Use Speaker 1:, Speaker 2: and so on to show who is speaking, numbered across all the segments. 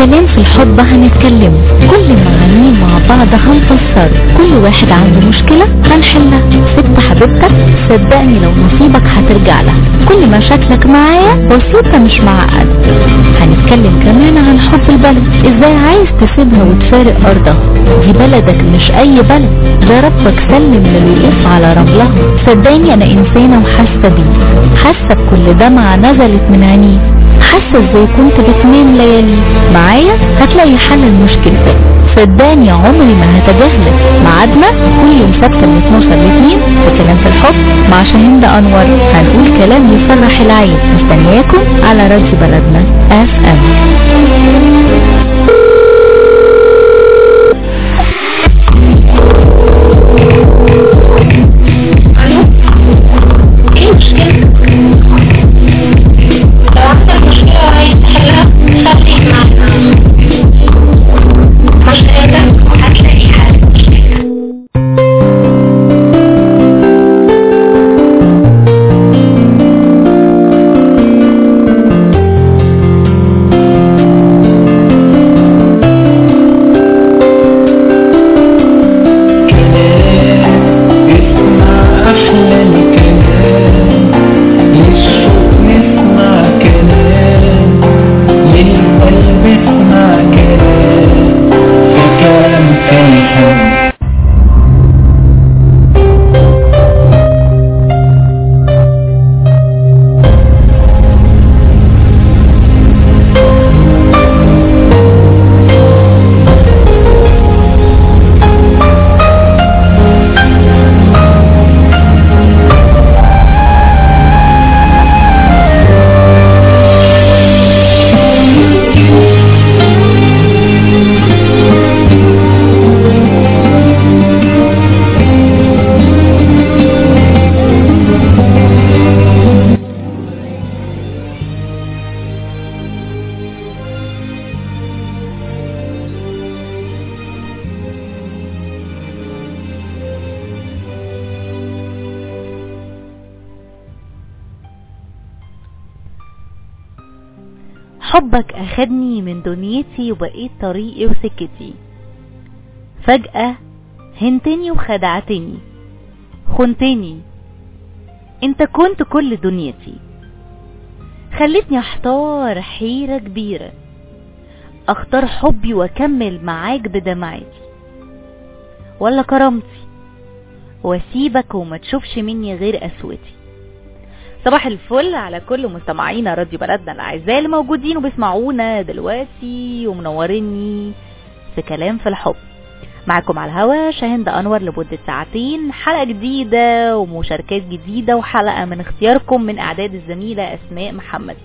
Speaker 1: كلام في الحب هنتكلم، كل معانيه مع بعض هنفسر، كل واحد عنده مشكلة هنحلها. ست حبيبتك صدقني لو نصيبك هترجع لها، كل مشاكلك معايا بسيطة مش معقدة. هنتكلم كمان عن حب البلد، ازاي عايز تسيبها وتفارق ارضها، دي بلدك مش اي بلد، ده ربك سلم للوقوف على رملها. صدقني انا انسانة وحاسة بيه، حاسة بكل دمعة نزلت من عينيه، حاسة ازاي كنت بتنام ليالي معايا هتلاقي حل لمشكلتك. صدقني عمري ما هتجاهلك، ميعادنا كل يوم سبت من 12 ل 2 في كلام في الحب مع شاهين أنور، هنقول كلام يفرح العين. مستنياكم على راديو بلدنا FM. حبك اخدني من دنيتي وبقيت طريقي وسكتي، فجأة هنتني وخدعتني، خنتني، انت كنت كل دنيتي، خلتني احتار حيرة كبيرة، اختار حبي واكمل معاك بدمعتي ولا كرامتي، واسيبك وما تشوفش مني غير قسوتي. صباح الفل على كل مستمعينا راديو بلدنا الاعزاء اللي موجودين وبيسمعونا دلوقتي ومنوريني في كلام في الحب. معكم على الهوا شاهين أنور لمدة ساعتين، حلقة جديدة ومشاركات جديدة وحلقة من اختياركم من اعداد الزميلة اسماء محمد.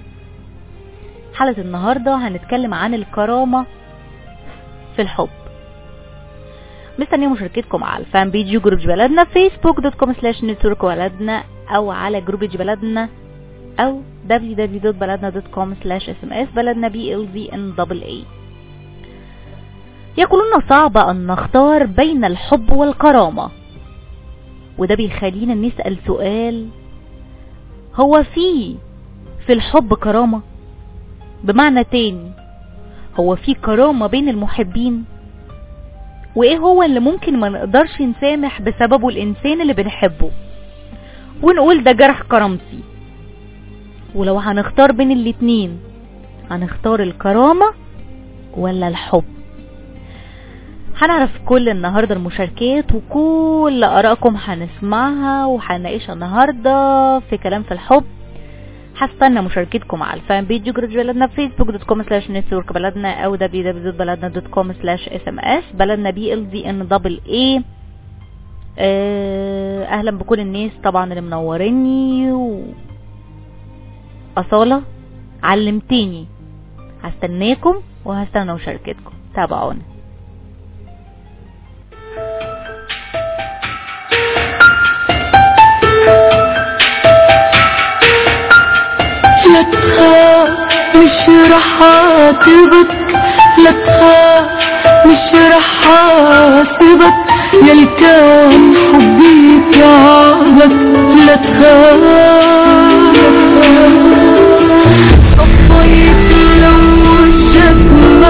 Speaker 1: حلقة النهاردة هنتكلم عن الكرامة في الحب. مستنيه مشاركتكم على الفان بيج جروب بلدنا facebook.com/network بلدنا او على جروب بلدنا او www.baladna.com/sms بلدنا BLDNAA. يقولون صعب ان نختار بين الحب والكرامة، وده بيخلينا نسأل سؤال، هو في الحب كرامة؟ بمعنى تاني، هو في كرامة بين المحبين؟ وايه هو اللي ممكن ما نقدرش نسامح بسببه الانسان اللي بنحبه ونقول ده جرح كرامتي؟ ولو هنختار بين الاتنين هنختار الكرامة ولا الحب؟ هنعرف كل النهاردة المشاركات وكل آرائكم هنسمعها وهنناقشها النهاردة في كلام في الحب. هستنى مشاركتكم على الفان بيج جروب بلدنا facebook.com/network بلدنا او www.baladna.com/sms بلدنا BLDNAA. اهلا بكل الناس طبعا اللي منوريني. أصالة علمتيني، هستناكم وهستنى مشاركتكم، تابعونا.
Speaker 2: لا تخاف مش رح اعاتبك، لا تخاف مش رح اعاتبك، يا كان حبي تعبك. لا تخاف، صفيت لو وجهك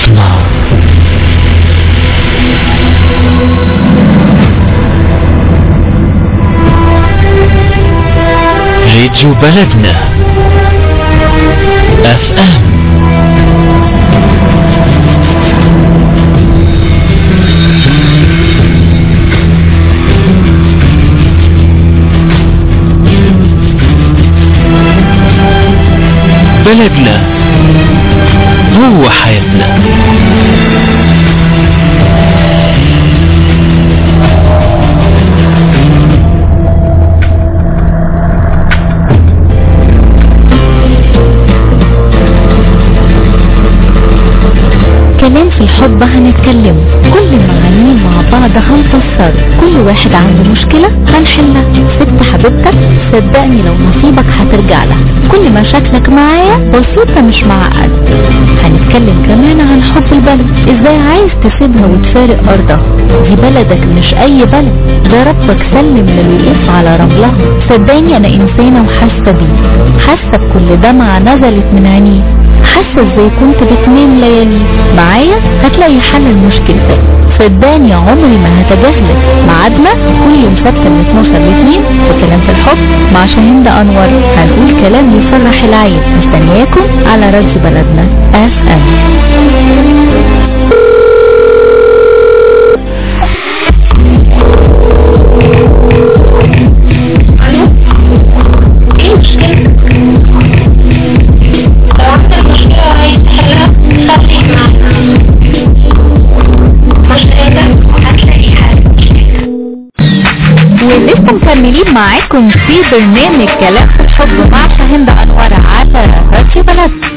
Speaker 2: الرحمة. راديو بلدنا FM. بلدنا هو حياتنا.
Speaker 1: كلام في الحب هنتكلم، كل معانيه مع بعض هنفسر، كل واحد عنده مشكلة هنحلها. ست حبيبتك صدقني لو نصيبك هترجع لها، كل مشاكلك معايا بسيطة مش معقد. هنتكلم كمان عن حب البلد، ازاي عايز تسيبها وتفارق ارضها، دي بلدك مش اي بلد، ده ربك سلم للوقوف على رملها. صدقني انا انسانة وحاسة بيه، حاسة بكل دمعة نزلت من عينيه، حاسة ازاي كنت بتنام ليالي معايا هتلاقي حل المشكلة. صدقني عمري ما هتجاهلك. ميعادنا كل يوم سبت من 12 ل 2 في كلام في الحب مع شاهين أنور، هنقول كلام يفرح العين. مستنياكم على راديو بلدنا FM. ولسه مكملين معاكم في برنامج كلام في الحب مع شاهين أنور على راديو بلدنا.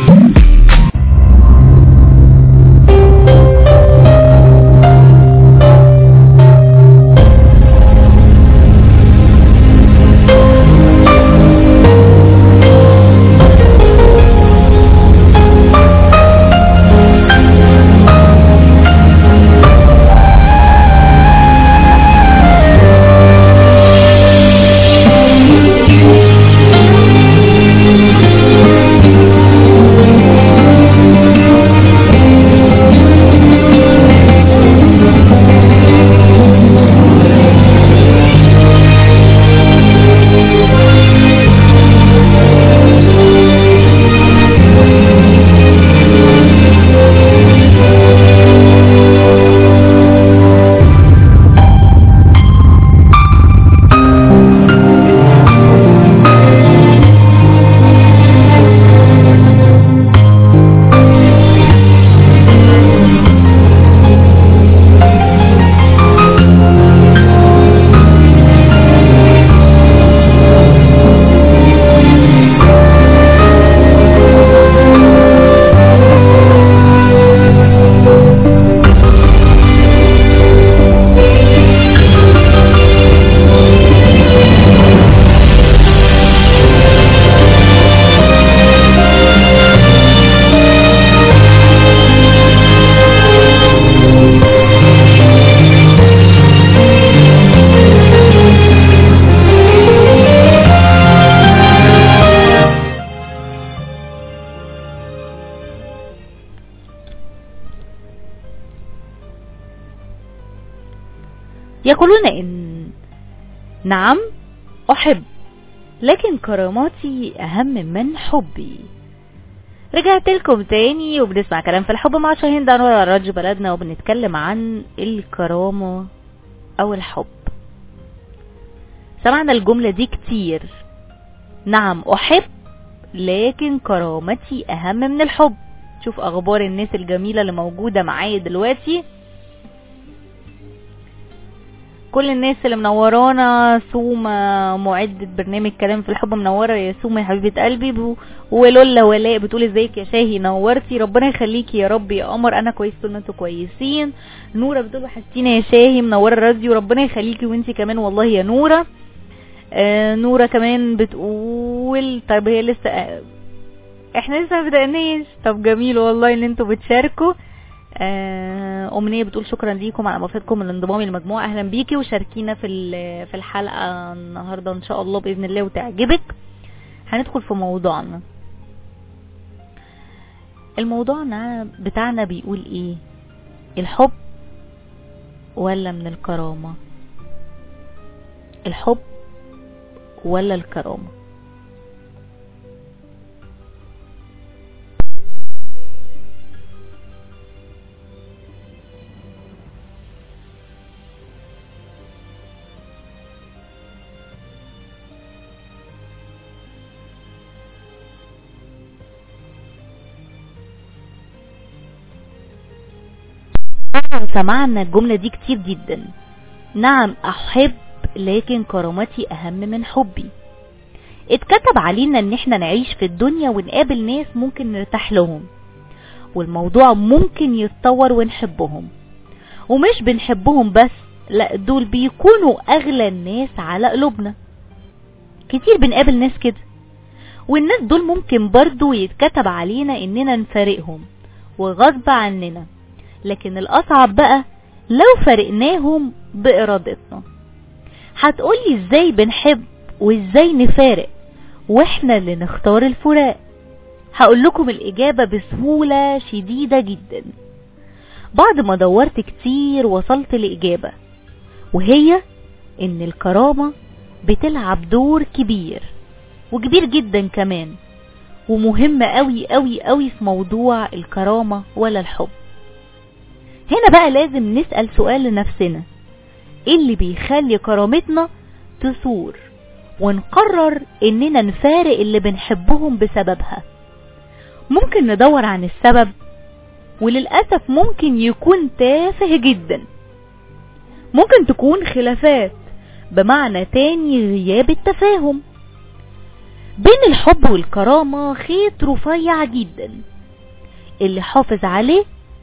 Speaker 1: يقولون إن نعم أحب، لكن كراماتي أهم من حبي. رجعت لكم تاني وبنسمع كلام في الحب مع شاهين أنور على راديو بلدنا، وبنتكلم عن الكرامة أو الحب. سمعنا الجملة دي كتير، نعم أحب لكن كرامتي أهم من الحب. شوف أخبار الناس الجميلة اللي موجودة معايا دلوقتي، كل الناس اللي منورانا. سومة معدة برنامج كلام في الحب منورة يا سومة يا حبيبة قلبي. ولولا ولاء بتقول ازيك يا شاهي نورتي، ربنا يخليكي يا رب يا قمر، انا كويس طول ما انتوا كويسين. نورة بتقول وحشتينا يا شاهي منورة الراديو، ربنا يخليكي وانتي كمان والله يا نورة. نورة كمان بتقول طيب هي لسه احنا لسه ما بدأناش. طب جميل والله ان انتوا بتشاركوا. أمنية بتقول شكرا ليكم على موافقتكم الانضمام للمجموعة، اهلا بيكي وشاركينا في الحلقة النهاردة ان شاء الله بإذن الله وتعجبك. هندخل في موضوعنا. الموضوع بتاعنا بيقول ايه؟ الحب ولا من الكرامة؟ الحب ولا الكرامة؟ سمعنا الجملة دي كتير جدا. نعم احب، لكن كرامتي اهم من حبي. اتكتب علينا ان احنا نعيش في الدنيا ونقابل ناس ممكن نرتاح لهم، والموضوع ممكن يتطور ونحبهم، ومش بنحبهم بس، لا دول بيكونوا اغلى الناس على قلوبنا. كتير بنقابل ناس كده، والناس دول ممكن برضو يتكتب علينا اننا نفارقهم وغصب عننا، لكن الاصعب بقى لو فارقناهم بارادتنا. هتقولي ازاي بنحب وازاي نفارق واحنا اللي نختار الفراق؟ هقول لكم الاجابة بسهولة شديدة جدا. بعد ما دورت كتير وصلت لاجابة، وهي ان الكرامة بتلعب دور كبير وكبير جدا كمان، ومهمة قوي قوي قوي في موضوع الكرامة ولا الحب. هنا بقى لازم نسأل سؤال لنفسنا: ايه اللي بيخلي كرامتنا تثور ونقرر اننا نفارق اللي بنحبهم بسببها؟ ممكن ندور عن السبب، وللأسف ممكن يكون تافه جدا. ممكن تكون خلافات، بمعنى تاني غياب التفاهم. بين الحب والكرامة خيط رفيع جدا، اللي حافظ عليه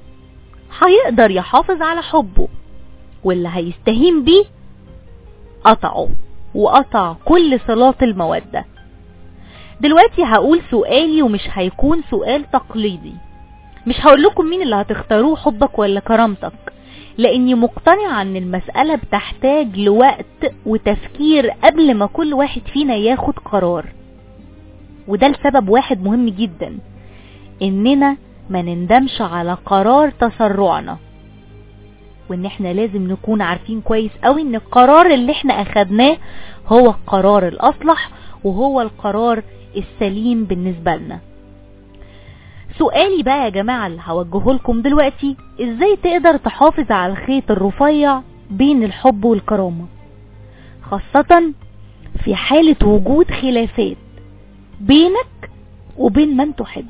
Speaker 1: هيقدر يحافظ على حبه، واللي هيستهين بيه قطعه وقطع كل صلات المودة. دلوقتي هقول سؤالي، ومش هيكون سؤال تقليدي. مش هقول لكم مين اللي هتختاروه، حبك ولا كرامتك، لاني مقتنعة ان المسألة بتحتاج لوقت وتفكير قبل ما كل واحد فينا ياخد قرار. وده لسبب واحد مهم جدا، اننا ما نندمش على قرار تسرعنا، وان احنا لازم نكون عارفين كويس قوي ان القرار اللي احنا اخدناه هو القرار الاصلح وهو القرار السليم بالنسبة لنا. سؤالي بقى يا جماعة اللي هوجهه لكم دلوقتي: ازاي تقدر تحافظ على الخيط الرفيع بين الحب والكرامة، خاصة في حالة وجود خلافات بينك وبين من تحب؟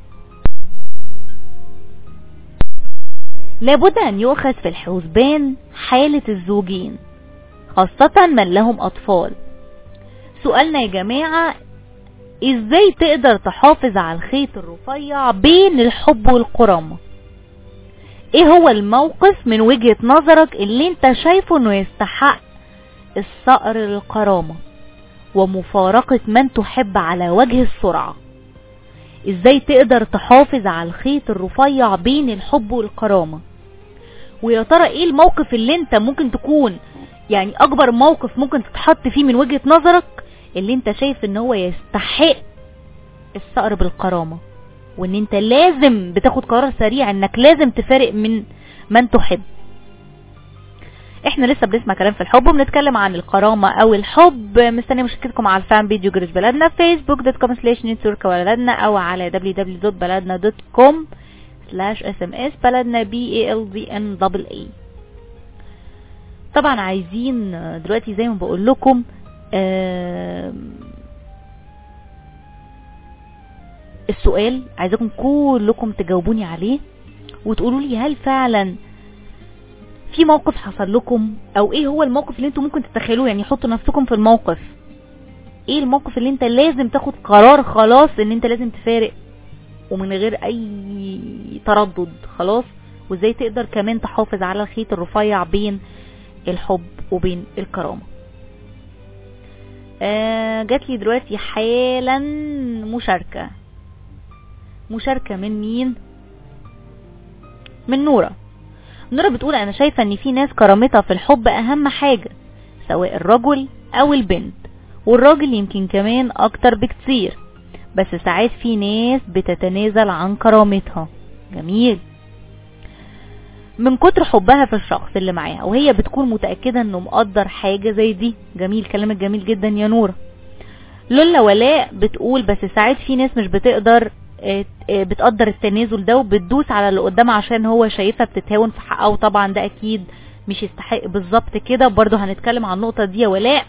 Speaker 1: لابد ان يؤخذ في الحسبان حالة الزوجين، خاصة من لهم اطفال. سؤالنا يا جماعة: ازاي تقدر تحافظ على الخيط الرفيع بين الحب والكرامة؟ ايه هو الموقف من وجهة نظرك اللي انت شايفه انه يستحق الصقر للكرامة ومفارقة من تحب على وجه السرعة؟ ازاي تقدر تحافظ على الخيط الرفيع بين الحب والكرامة؟ ويا ترى ايه الموقف اللي انت ممكن تكون يعني اكبر موقف ممكن تتحط فيه من وجهة نظرك اللي انت شايف ان هو يستحق الصقر بالكرامة، وان انت لازم بتاخد قرار سريع انك لازم تفارق من تحب؟ احنا لسه بنسمع كلام في الحب وبنتكلم عن الكرامة او الحب. مستني مشاركتكم على الفان بيج جريش بلدنا في facebook.com/نتورك او على www.baladna.com/sms بلدنا BALDNAA. طبعا عايزين دلوقتي زي ما بقول لكم السؤال عايزاكم كلكم تجاوبوني عليه وتقولوا لي هل فعلا في موقف حصل لكم، او ايه هو الموقف اللي انتم ممكن تتخيلوه. يعني حطوا نفسكم في الموقف، ايه الموقف اللي انت لازم تاخد قرار خلاص ان انت لازم تفارق ومن غير اي تردد خلاص، وازاي تقدر كمان تحافظ على الخيط الرفيع بين الحب وبين الكرامة. جات لي دلوقتي حالا مشاركة من مين؟ من نورة بتقول: انا شايفة ان في ناس كرامتها في الحب اهم حاجة، سواء الرجل او البنت، والراجل يمكن كمان اكتر بكتير، بس ساعات في ناس بتتنازل عن كرامتها. جميل. من كتر حبها في الشخص اللي معاها وهي بتكون متأكدة انه مقدر حاجة زي دي. جميل، كلامك جميل جدا يا نورة. لولا ولاء بتقول بس ساعات في ناس مش بتقدر بتقدر التنازل ده وبتدوس على اللي قدامها عشان هو شايفها بتتهاون في حقها، وطبعا ده اكيد مش يستحق بالظبط كده. برضو هنتكلم عن النقطة دي يا ولاء.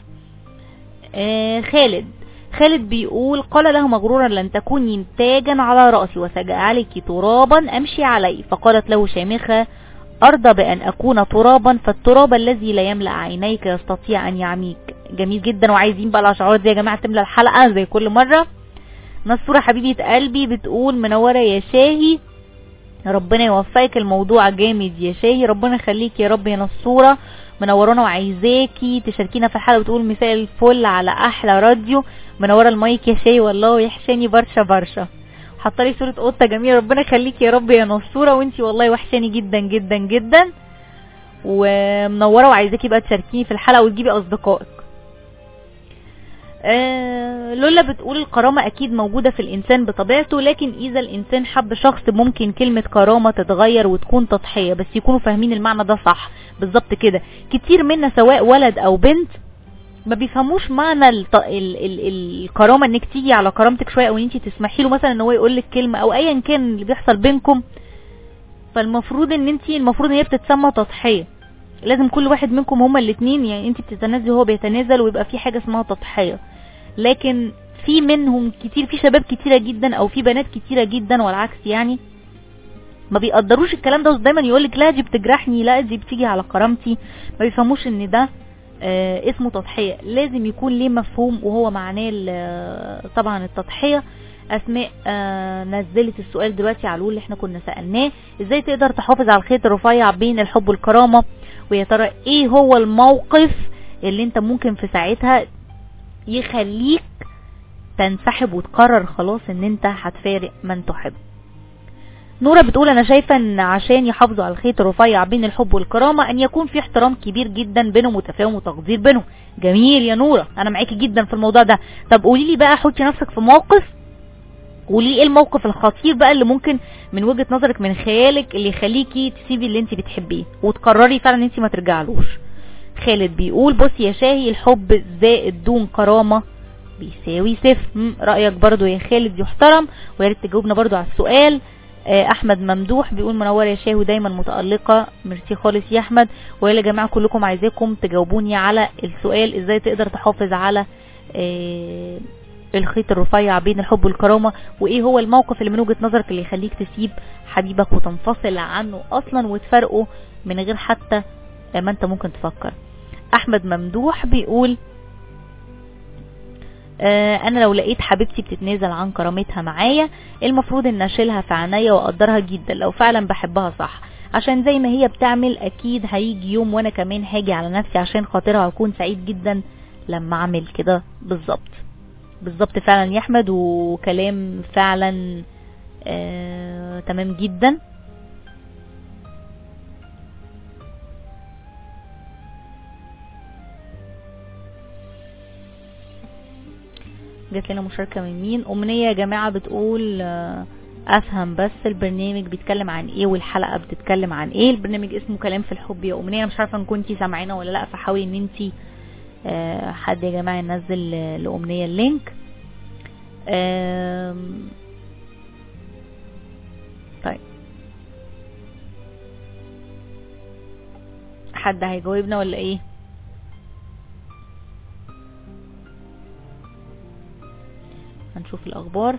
Speaker 1: خالد بيقول قال له مغرورا لن تكوني تاجا على رأسي وسأجعلك ترابا أمشي عليه. فقالت له شامخة أرضى بأن أكون ترابا فالتراب الذي لا يملأ عينيك يستطيع أن يعميك. جميل جدا. وعايزين بقى الأشعار دي يا جماعة تملأ الحلقة زي كل مرة. نصورة حبيبة قلبي بتقول منورة يا شاهي، ربنا يوفقك، الموضوع جامد يا شاهي، ربنا يخليك يا رب يا نصورة، منورانا وعايزاكي تشاركينا في الحلقة. بتقول مساء الفل على احلى راديو، منورة المايك يا شاهي والله ويحشاني برشا برشا. حطالي صورة قطة جميلة، ربنا يخليك يا رب يا نصورة، وانتي والله وحشاني جدا جدا جدا ومنورة وعايزاكي بقى تشاركيني في الحلقة وتجيبي اصدقائك. لولا بتقول الكرامة اكيد موجودة في الانسان بطبيعته، لكن اذا الانسان حب شخص ممكن كلمة كرامة تتغير وتكون تضحية، بس يكونوا فاهمين المعنى ده صح. بالظبط كده. كتير منا سواء ولد او بنت ما بيفهموش معنى الكرامة، انك تيجي على كرامتك شوية او ان انت تسمحي له مثلا ان هو يقول لك كلمة او ايا كان اللي بيحصل بينكم. فالمفروض ان المفروض هي بتتسمى تضحية. لازم كل واحد منكم هما الاثنين، يعني انت بتتنازلي وهو بيتنازل ويبقى في حاجة اسمها تضحية. لكن في منهم كتير، في شباب كتيرة جدا او في بنات كتيرة جدا والعكس، يعني ما بيقدروش الكلام ده ودايما يقولك لا دي بتجرحني، لا دي بتيجي على كرامتي. ما بيفهموش ان ده اسمه تضحية. لازم يكون ليه مفهوم وهو معناه طبعا التضحية. اسماء نزلت السؤال دلوقتي على اللي احنا كنا سألناه، ازاي تقدر تحافظ على الخيط الرفيع بين الحب والكرامة، ويا ترى ايه هو الموقف اللي انت ممكن في ساعتها يخليك تنسحب وتقرر خلاص ان انت هتفارق من تحب. نورة بتقول انا شايفة ان عشان يحافظوا على الخيط الرفيع بين الحب والكرامة ان يكون في احترام كبير جدا بينهم وتفاهم وتقدير بينهم. جميل يا نورة، انا معاكي جدا في الموضوع ده. طب قولي لي بقى، حطي نفسك في موقف، قولي ايه الموقف الخطير بقى اللي ممكن من وجهة نظرك من خيالك اللي يخليكي تسيبي اللي انت بتحبيه وتقرري فعلا ان انت ما ترجعلوش. خالد بيقول بص يا شاهي، الحب زائد دون كرامة بيساوي صفر. رأيك برضو يا خالد يحترم، وياريت تجاوبنا برضو على السؤال. احمد ممدوح بيقول منور يا شاهي ودايما متألقة، ميرسي خالص يا احمد. ويا جماعة كلكم عايزاكم تجاوبوني على السؤال ازاي تقدر تحافظ على الخيط الرفيع بين الحب والكرامة، وايه هو الموقف اللي من وجهة نظرك اللي يخليك تسيب حبيبك وتنفصل عنه اصلا وتفرقه من غير حتى ما انت ممكن تفكر. احمد ممدوح بيقول انا لو لقيت حبيبتي بتتنازل عن كرامتها معايا المفروض ان اشيلها في عينيا واقدرها جدا لو فعلا بحبها صح، عشان زي ما هي بتعمل اكيد هيجي يوم وانا كمان هاجي على نفسي عشان خاطرها، هكون سعيد جدا لما اعمل كده. بالظبط فعلا يا احمد، وكلام فعلا تمام جدا. جات لنا مشاركة من مين؟ أمنية يا جماعة بتقول افهم بس البرنامج بيتكلم عن ايه والحلقة بتتكلم عن ايه. البرنامج اسمه كلام في الحب يا أمنية، مش عارفة ان كنتي سامعينه ولا لا، فحاولي ان انتي حد يا جماعة ينزل لأمنية اللينك. طيب حد هيجاوبنا ولا ايه؟ هنشوف الاخبار.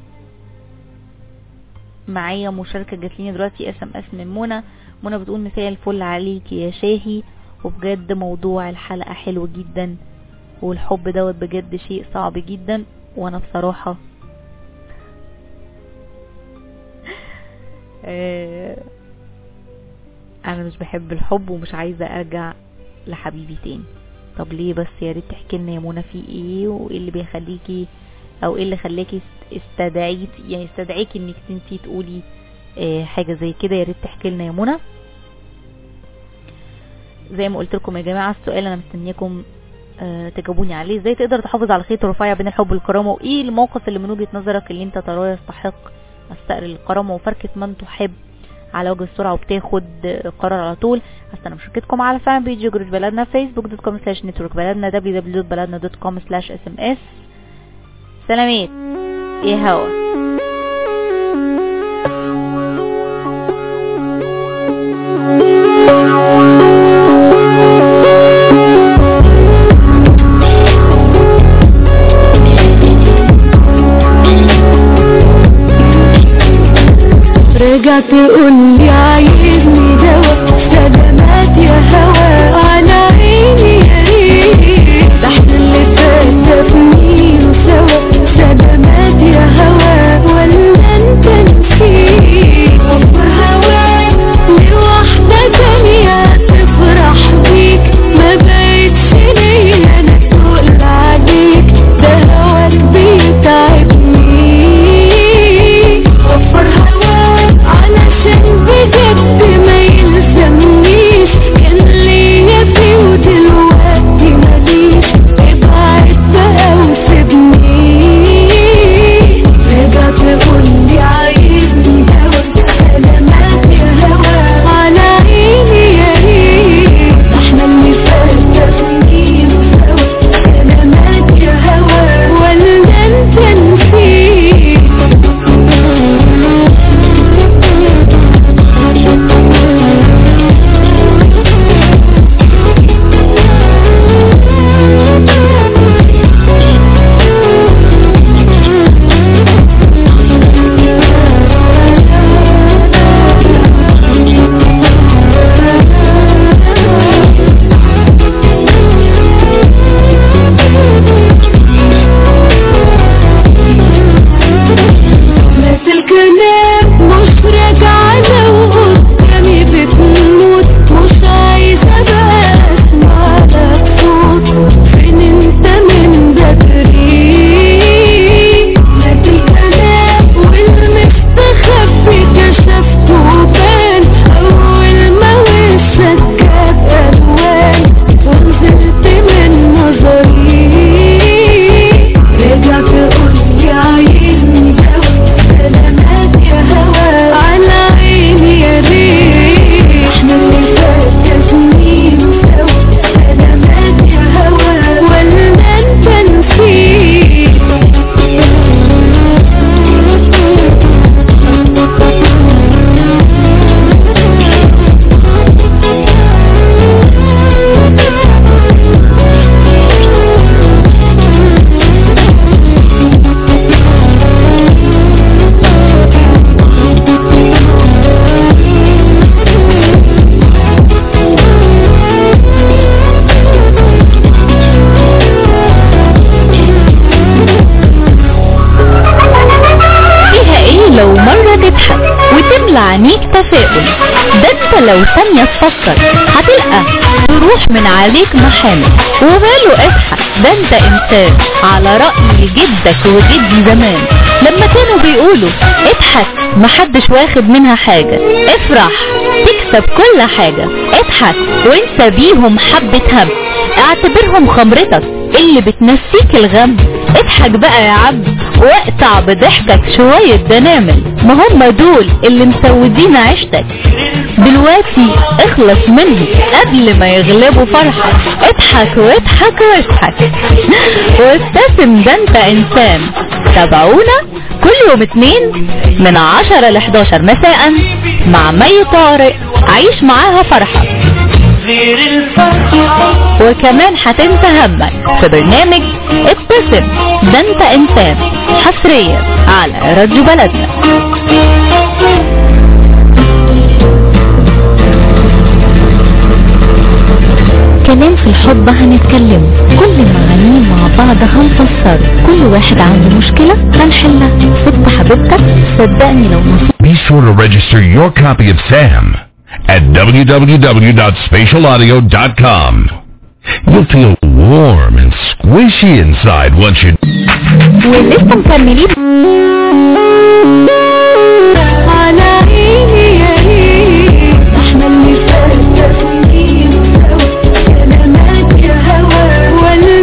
Speaker 1: معايا مشاركة جاتليني دلوقتي SMS من منى بتقول مساء الفل عليك يا شاهي، وبجد موضوع الحلقة حلو جدا، والحب دوت بجد شيء صعب جدا، وانا بصراحة انا مش بحب الحب ومش عايزة ارجع لحبيبي تاني. طب ليه بس؟ يا ريت تحكي لنا يا منى في ايه، وايه اللي بيخليكي او ايه اللي خلاكي استدعيكي انك انتي تقولي حاجة زي كده. يا ريت تحكي لنا يا منى. زي ما قلت لكم يا جماعة السؤال انا مستنياكم تجاوبوني عليه. ازاي تقدر تحافظ على خيط رفيع بين الحب والكرامة، وايه الموقف اللي من وجهة نظرك اللي انت تراه يستحق استقر الكرامة وفركة من تحب على وجه السرعة وبتاخد قرار على طول. هستنى مشاركتكم على فان بيج جروج بلدنا facebook.com/network بلدنا www.baladna.com/sms. سلامات يا هوا.
Speaker 3: رجع تقولي عايزني دوا، سلامات يا هوا على عيني يا ريت، ده احنا اللي فاتنا سنين سوا، سلامات يا هوا ولا انت نسيت، وفر هواك لوحدة تانية تفرح بيك، ما بقتش ليا انا تقول عليك، ده هواك بيتعبني، وفر هواك علشان بجد ما يلزمنيش، كان ليا فيه ودلوقتي ماليش، ابعد بقى وسيبني، رجع تقولي عايزني دوا، سلامات يا هوا على عيني يا ريت، احنا اللي فاتنا سنين سوا، سلامات يا هوا ولا انت نسيت. ناس الكلام مش راجعة لو قدامي بتموت، مش عايزة بقى اسمع لك صوت، فين انت من بدري، ناس الكلام والمستخبي كشفته بان، اول ما وشك جاب الوان ونزلت من نظري، رجع تقولي عايزني دوا، سلامات يا هوا على عيني يا ريت، احنا اللي فاتنا سنين سوا، سلامات يا هوا ولا انت نسيت.
Speaker 1: فيها ايه لو مرة تضحك وتملى عينيك تفاؤل، ده انت لو ثانية تفكر هتلقى تروح من عليك محامل، وماله اضحك ده انت انسان، على رأي جدك وجدي زمان لما كانوا بيقولوا اضحك محدش واخد منها حاجة، افرح تكسب كل حاجة، اضحك وانسى بيهم حبة هم، اعتبرهم خمرتك اللي بتنسيك الغم، اضحك بقى يا عبد واقطع بضحكك شوية دنامل، ما هم دول اللي مسودين عيشتك، دلوقتي اخلص منهم قبل ما يغلبوا فرحك، اضحك واضحك واضحك وابتسم ده انت انسان. تابعونا كل يوم 2 من 10 ل 11 مساء مع مي طارق، عيش معاها فرحة، وكمان هتنسى همك في برنامج ابتسم ده انت انسان، حصريا على راديو بلدنا. كلام في الحب هنتكلم، كل معانيه مع بعض هنفسر، كل واحد عنده مشكلة هنحلها، صدق حبيبتك صدقني لو نصيب.
Speaker 4: Be sure to register your copy of Sam at www.spatialaudio.com. You'll feel warm and squishy inside once you...
Speaker 1: ولسه مكملين
Speaker 3: على عيني يا ريت، احنا اللي فاتنا سنين سوا، سلامات يا هوا ولا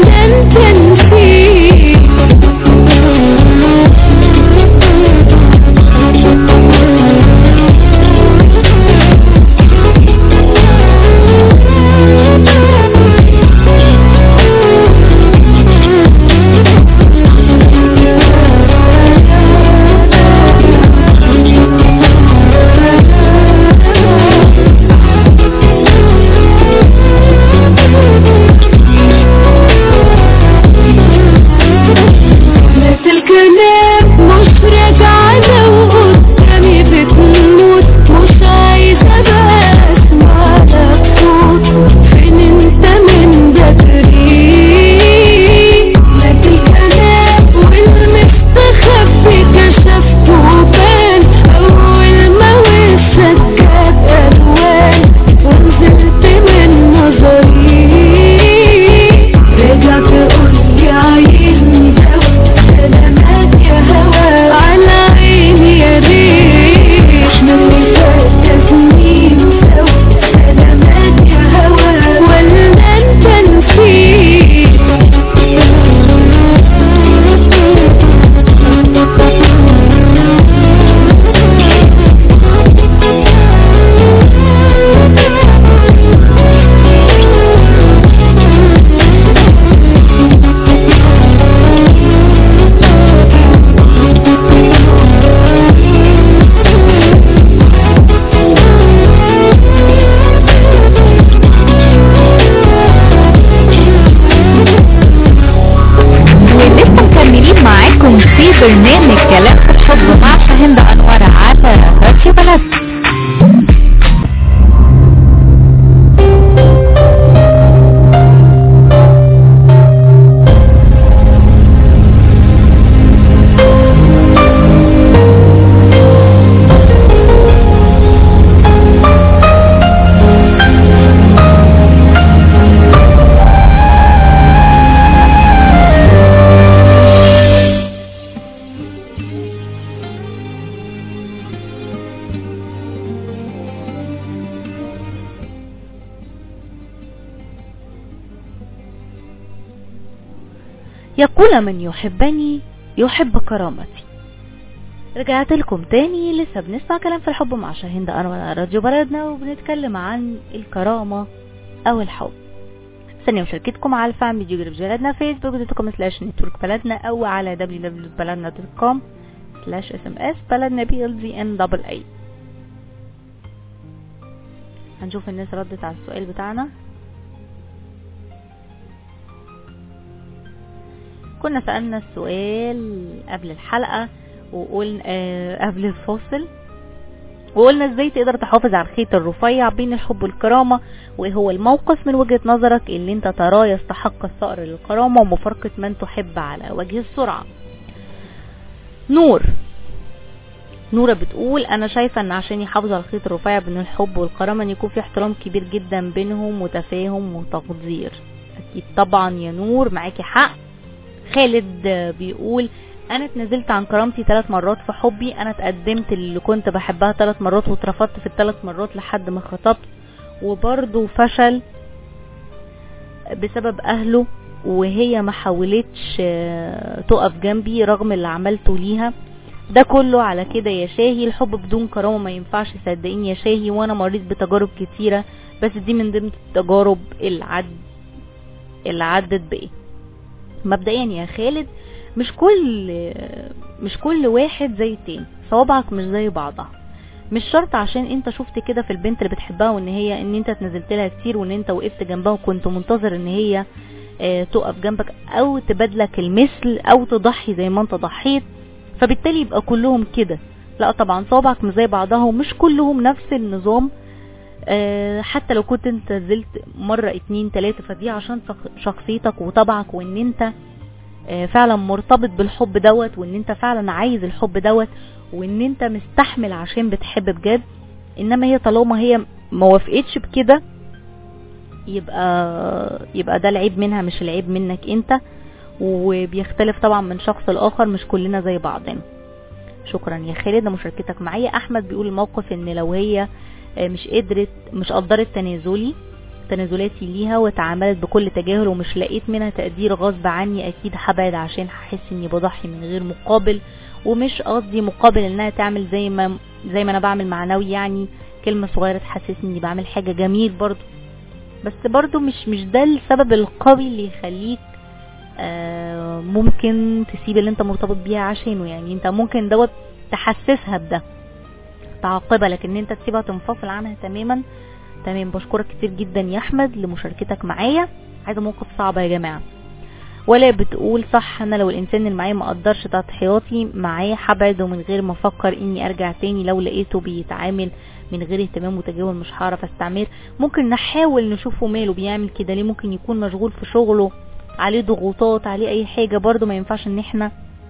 Speaker 1: يقول من يحبني يحب كرامتي. رجعت لكم تاني، لسه بنسمع كلام في الحب مع شاهين ده على راديو بلدنا، وبنتكلم عن الكرامة او الحب. ثانية مشاركتكم على الفان فيديو جروب بلدنا فيسبوك .com/network بلدنا او على www.baladna.com/sms بلدنا BLDNAA. هنشوف الناس ردت على السؤال بتاعنا. كنا سألنا السؤال قبل الحلقة وقلنا قبل الفاصل، وقلنا ازاي تقدر تحافظ على الخيط الرفيع بين الحب والكرامة، وايه هو الموقف من وجهة نظرك اللي انت تراه يستحق الثأر للكرامة ومفارقة من تحب على وجه السرعة. نورة بتقول انا شايفة ان عشان يحافظوا على الخيط الرفيع بين الحب والكرامة ان يكون في احترام كبير جدا بينهم وتفاهم وتقدير. اكيد طبعا يا نور معاكي حق. خالد بيقول انا اتنزلت عن كرامتي 3 مرات في حبي. انا اتقدمت اللي كنت بحبها 3 مرات واترفضت في ال3 مرات لحد ما خطبت، وبرضه فشل بسبب اهله، وهي ما حاولتش تقف جنبي رغم اللي عملته ليها ده كله. على كده يا شاهي الحب بدون كرامة ما ينفعش، صدقيني يا شاهي، وانا مريت بتجارب كتيرة، بس دي من ضمن التجارب اللي عدت بايه. مبدئيا يا خالد مش كل واحد زي التاني، صوابعك مش زي بعضها. مش شرط عشان انت شفت كده في البنت اللي بتحبها ان انت اتنزلت لها كتير وان انت وقفت جنبها وكنت منتظر ان هي تقف جنبك او تبادلك المثل او تضحي زي ما انت ضحيت، فبالتالي يبقى كلهم كده. لا طبعا صوابعك مش زي بعضها ومش كلهم نفس النظام. حتى لو كنت انت نزلت مرة 2 3 فدي عشان شخصيتك وطبعك، وان انت فعلا مرتبط بالحب دوت، وان انت فعلا عايز الحب دوت، وان انت مستحمل عشان بتحب بجد. انما هي طالما هي ما وافقتش بكده يبقى ده العيب منها مش العيب منك انت، وبيختلف طبعا من شخص لاخر، مش كلنا زي بعضنا. شكرا يا خالد لمشاركتك معايا. احمد بيقول الموقف ان لو هي مش قدرت تنازلاتي ليها وتعاملت بكل تجاهل ومش لقيت منها تقدير غصب عني، اكيد هبعد عشان هحس اني بضحي من غير مقابل، ومش قصدي مقابل انها تعمل زي ما انا بعمل معنوي، يعني كلمة صغيرة تحسسني اني بعمل حاجة جميل برضو، بس برضو مش ده السبب القوي اللي يخليك ممكن تسيب اللي انت مرتبط بيها عشانه. يعني انت ممكن دوت تحسسها بده تعاقبها، لكن انت تسيبها تنفصل عنها تماما. تمام. بشكرك كتير جدا يا احمد لمشاركتك معايا. عايزه موقف صعب يا جماعه. ولا بتقول صح، انا لو الانسان اللي معايا ما قدرش تضحياتي معاه هبعد ومن غير ما افكر اني ارجع تاني. لو لقيته بيتعامل من غير اهتمام وتجاهل مش هعرف استعمل. ممكن نحاول نشوفه ماله بيعمل كده ليه، ممكن يكون مشغول في شغله، عليه ضغوطات، عليه اي حاجه. برضو ما ينفعش ان احنا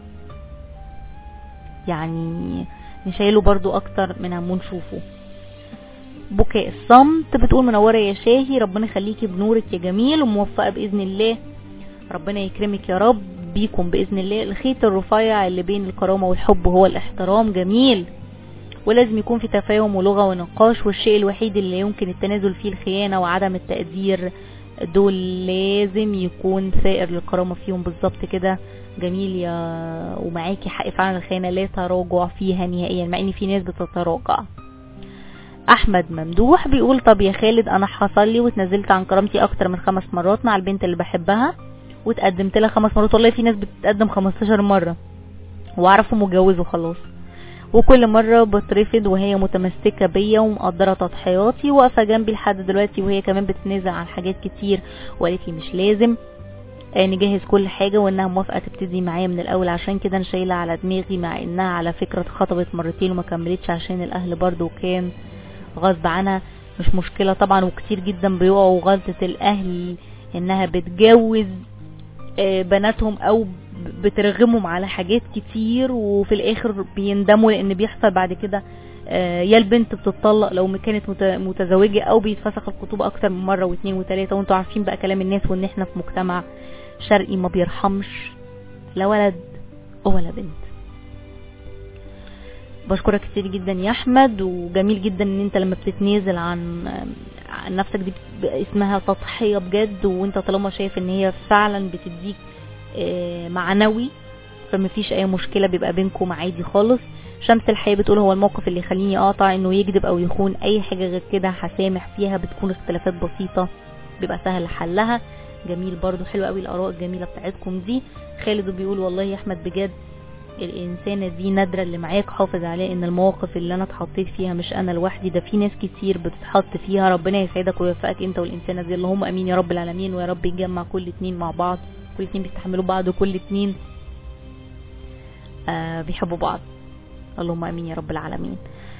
Speaker 1: يعني نشيله برضو اكتر من همه نشوفه. بكاء الصمت بتقول منورة يا شاهي، ربنا يخليكي بنورك يا جميل وموفقة بإذن الله، ربنا يكرمك يا رب بيكم بإذن الله. الخيط الرفيع اللي بين الكرامة والحب هو الاحترام. جميل. ولازم يكون في تفاهم ولغة ونقاش، والشيء الوحيد اللي يمكن التنازل فيه الخيانة وعدم التقدير، دول لازم يكون ثائر للكرامة فيهم. بالظبط كده. جميل يا ومعاكي حق فعلا، الخيانة لا تراجع فيها نهائيا، مع ان في ناس بتتراجع. احمد ممدوح بيقول طب يا خالد انا حصل لي واتنزلت عن كرامتي اكتر من 5 مرات مع البنت اللي بحبها، واتقدمت لها 5 مرات. والله في ناس بتتقدم 15 مرة واعرفهم وجوزوا خلاص، وكل مرة بترفض وهي متمسكة بيا ومقدرة تضحياتي واقفة جنبي لحد دلوقتي، وهي كمان بتنازل عن حاجات كتير وقالت لي مش لازم نجهز كل حاجة وانها موافقة تبتدي معايا من الاول. عشان كده انا شايلة على دماغي، مع انها على فكرة اتخطبت 2 مرات وما كملتش عشان الاهل برضو كان غصب عنها. مش مشكلة طبعا، وكتير جدا بيقعوا غلطة الاهل انها بتجوز بناتهم او بترغمهم على حاجات كتير، وفي الاخر بيندموا لان بيحصل بعد كده يا البنت بتطلق لو كانت متزوجة، او بيتفسخ الخطوبة اكتر من مرة واثنين وثلاثة. وانتوا عارفين بقى كلام الناس، وان احنا في مجتمع شرقي ما بيرحمش لا ولد ولا بنت. بشكرك كتير جدا يا احمد، وجميل جدا ان انت لما بتتنازل عن نفسك دي اسمها تضحية بجد، وانت طالما شايف ان هي فعلا بتديك معنوي، فمفيش اي مشكلة بيبقى بينكم عادي خالص. شمس الحياة بتقول هو الموقف اللي يخليني اقطع انه يكذب او يخون، اي حاجة غير كده هسامح فيها، بتكون اختلافات بسيطة بيبقى سهل حلها. جميل برضو، حلو قوي الاراء الجميلة بتاعتكم دي. خالد بيقول والله يا احمد بجد الانسانة دي نادرة اللي معاك، حافظ عليه ان المواقف اللي انا اتحطيت فيها مش انا لوحدي، ده في ناس كتير بتتحط فيها. ربنا يسعدك ويوفقك انت والانسانة دي، اللهم امين يا رب العالمين. ويا رب يجمع كل اتنين مع بعض، كل اتنين بيستحملوا بعض وكل اتنين بيحبوا بعض، اللهم امين يا رب العالمين.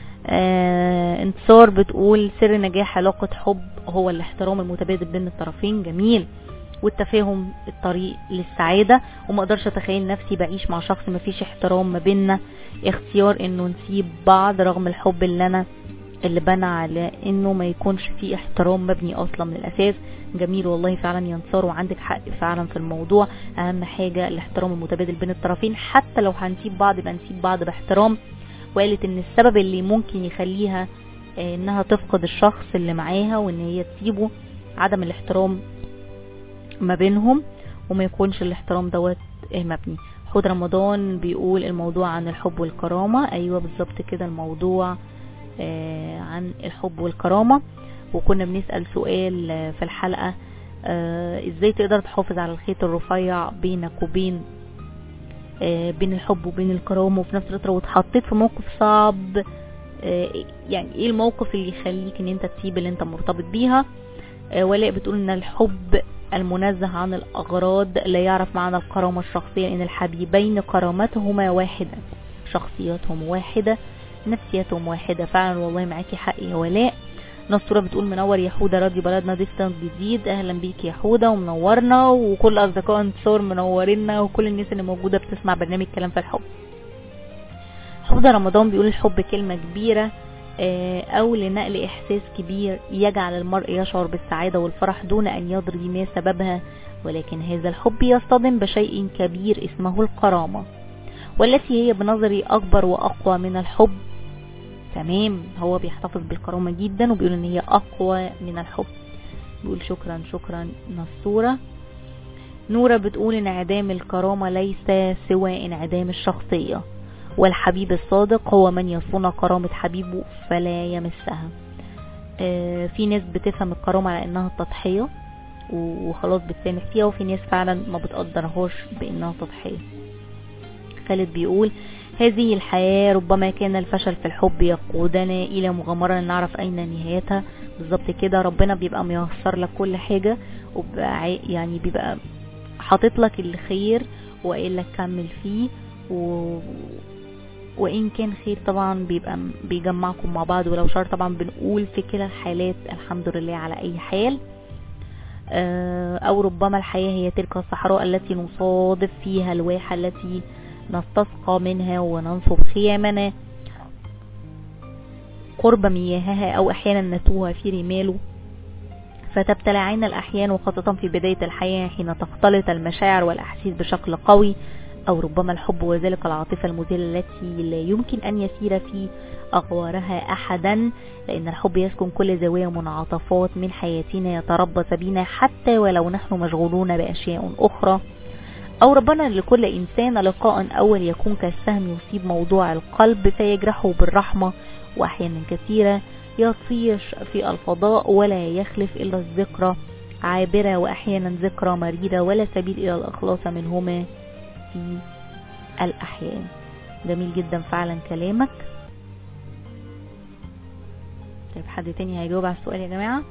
Speaker 1: انتصار بتقول سر نجاح علاقة حب هو الاحترام المتبادل بين الطرفين. جميل. والتفاهم الطريق للسعادة، وما اقدرش اتخيل نفسي بعيش مع شخص ما فيش احترام ما بيننا. اختيار انه نسيب بعض رغم الحب اللي بنى على انه ما يكونش فيه احترام مبني اصلا من الاساس. جميل والله فعلا ينصار، وعندك حق فعلا في الموضوع. اهم حاجة الاحترام المتبادل بين الطرفين، حتى لو هنسيب بعض يبقى نسيب بعض باحترام. وقالت ان السبب اللي ممكن يخليها انها تفقد الشخص اللي معاها وان هي تسيبه عدم الاحترام ما بينهم، وما يكونش الاحترام دوت مبني. حود رمضان بيقول الموضوع عن الحب والكرامة. ايوه بالظبط كده، الموضوع عن الحب والكرامة. وكنا بنسأل سؤال في الحلقة ازاي تقدر تحافظ على الخيط الرفيع بينك وبين بين الحب وبين الكرامة، وفي نفس الوقت لو اتحطيت في موقف صعب يعني ايه الموقف اللي يخليك ان انت تسيب اللي انت مرتبط بيها. ولاء بتقول ان الحب المنزه عن الاغراض لا يعرف معنى الكرامة الشخصية، لان الحبيبين كرامتهما واحدة، شخصياتهم واحدة، نفسياتهم واحدة. فعلا والله معاكي حق يا ولاء. نصورة بتقول منور يا حودة راديو بلدنا ضيف جديد، اهلا بيك يا حودة ومنورنا، وكل اصدقاء انتصار منورنا، وكل الناس اللي موجودة بتسمع برنامج كلام في الحب. حودة رمضان بيقول الحب كلمة كبيرة او لنقل احساس كبير يجعل المرء يشعر بالسعادة والفرح دون ان يدري ما سببها، ولكن هذا الحب يصطدم بشيء كبير اسمه الكرامة، والتي هي بنظري اكبر واقوى من الحب. تمام، هو بيحتفظ بالكرامة جدا وبيقول ان هي اقوى من الحب. بيقول شكرا نصورة. نورة بتقول انعدام الكرامة ليس سوى انعدام الشخصية، والحبيب الصادق هو من يصون كرامة حبيبه فلا يمسها. في ناس بتفهم الكرامة على انها تضحية وخلاص بتسامح فيها، وفي ناس فعلا ما بتقدرهاش بانها تضحية. خالد بيقول هذه الحياة ربما كان الفشل في الحب يقودنا الى مغامرة نعرف اين نهايتها. بالظبط كده، ربنا بيبقى ميسر لك كل حاجة، يعني بيبقى حاطط لك الخير وقايل لك كمل فيه، وإن كان خير طبعا بيبقى بيجمعكم مع بعض، ولو شر طبعا بنقول في كلا الحالات الحمد لله على أي حال. أو ربما الحياة هي تلك الصحراء التي نصادف فيها الواحة التي نستسقى منها وننصب خيامنا قرب مياهها، أو أحيانا نتوها في رماله فتبتلعين الأحيان، وخاصة في بداية الحياة حين تختلط المشاعر والأحاسيس بشكل قوي. أو ربما الحب وذلك العاطفة المذلة التي لا يمكن أن يسير في أغوارها أحدا، لأن الحب يسكن كل زوايا منعطفات من حياتنا، يتربص بنا حتى ولو نحن مشغولون بأشياء أخرى. أو ربنا لكل إنسان لقاء أول يكون كالسهم يصيب موضوع القلب فيجرحه بالرحمة، وأحيانا كثيرة يطيش في الفضاء ولا يخلف إلا الذكرى عابرة، وأحيانا ذكرى مريرة ولا سبيل إلى الإخلاص منهما في الأحيان. جميل جدا فعلا كلامك. طيب حد تاني هيجاوب على السؤال يا جماعة؟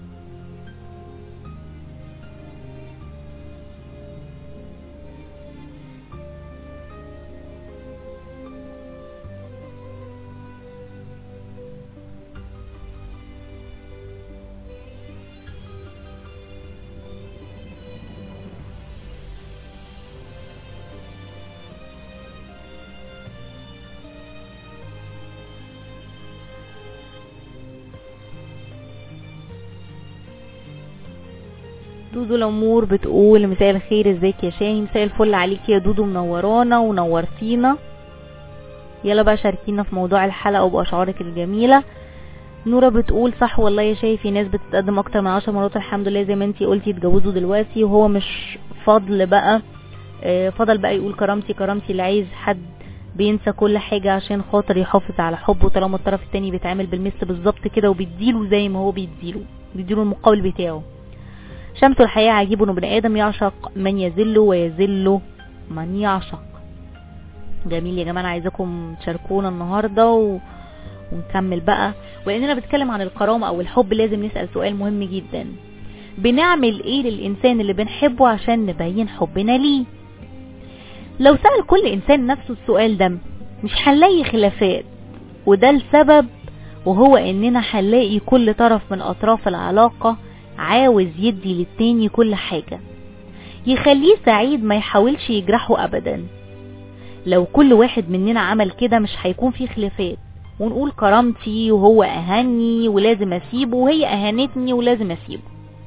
Speaker 1: دودو الأمور بتقول مساء الخير، ازيك يا شاهي؟ مساء الفل عليك يا دودو، منورانا ونورتينا. يلا بقى شاركينا في موضوع الحلقة وبأشعارك الجميلة. نورة بتقول صح والله يا شاهي، في ناس بتتقدم اكتر من 10 مرات الحمد لله زي ما انتي قلتي يتجوزوا دلوقتي، وهو مش فضل بقى فضل بقى يقول كرامتي كرامتي، اللي عايز حد بينسى كل حاجة عشان خاطر يحافظ على حبه، طالما الطرف التاني بيتعامل بالمثل بالظبط كده وبيديله زي ما هو بيديله المقابل بتاعه. شمس الحياة عجيب انه بني ادم يعشق من يذله ويذله من يعشق. جميل يا جماعة، انا عايزاكم تشاركونا النهاردة ونكمل بقى. ولاننا بنتكلم عن الكرامة او الحب لازم نسأل سؤال مهم جدا: بنعمل ايه للانسان اللي بنحبه عشان نبين حبنا ليه؟ لو سأل كل انسان نفسه السؤال ده مش هنلاقي خلافات، وده السبب وهو اننا هنلاقي كل طرف من اطراف العلاقة عاوز يدي للتاني كل حاجة يخليه سعيد، ما يحاولش يجرحه ابدا. لو كل واحد مننا عمل كده مش هيكون فيه خلافات، ونقول كرامتي وهو اهاني ولازم اسيبه، وهي اهانتني ولازم اسيبه.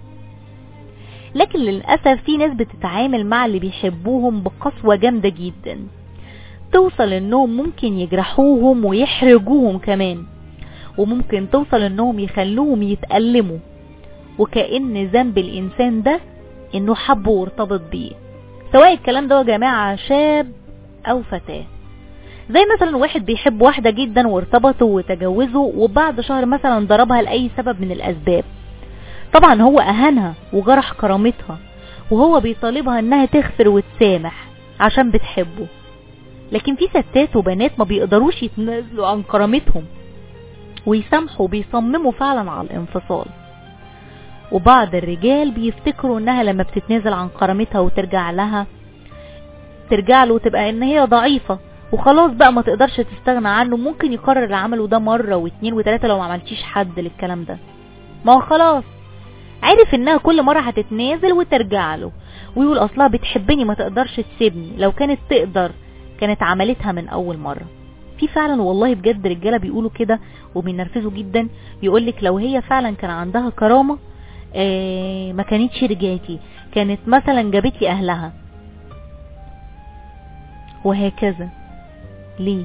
Speaker 1: لكن للأسف في ناس بتتعامل مع اللي بيحبوهم بقسوة جامدة جدا، توصل انهم ممكن يجرحوهم ويحرجوهم كمان، وممكن توصل انهم يخلوهم يتألموا، وكأن ذنب الانسان ده انه حبه وارتبط بيه، سواء الكلام ده يا جماعة شاب او فتاة. زي مثلا واحد بيحب واحدة جدا وارتبطوا وتجوزوا، وبعد شهر مثلا ضربها لأي سبب من الاسباب. طبعا هو اهانها وجرح كرامتها، وهو بيطالبها انها تغفر وتسامح عشان بتحبه. لكن في ستات وبنات ما بيقدروش يتنازلوا عن كرامتهم ويسامحوا، بيصمموا فعلا على الانفصال. وبعض الرجال بيفتكروا انها لما بتتنازل عن كرامتها وترجع له تبقى ان هي ضعيفة وخلاص بقى ما تقدرش تستغنى عنه، ممكن يقرر العمل ده مرة واثنين وثلاثة لو ما عملتيش حد للكلام ده. ما هو خلاص عارف انها كل مرة هتتنازل وترجع له، ويقول اصلها بتحبني ما تقدرش تسيبني، لو كانت تقدر كانت عملتها من اول مرة. في فعلا والله بجد رجالة بيقولوا كده وبينرفزوا جدا، يقولك لو هي فعلا كان عندها كرامة ما كانتش رجعتي، كانت مثلا جابتي اهلها وهكذا. ليه؟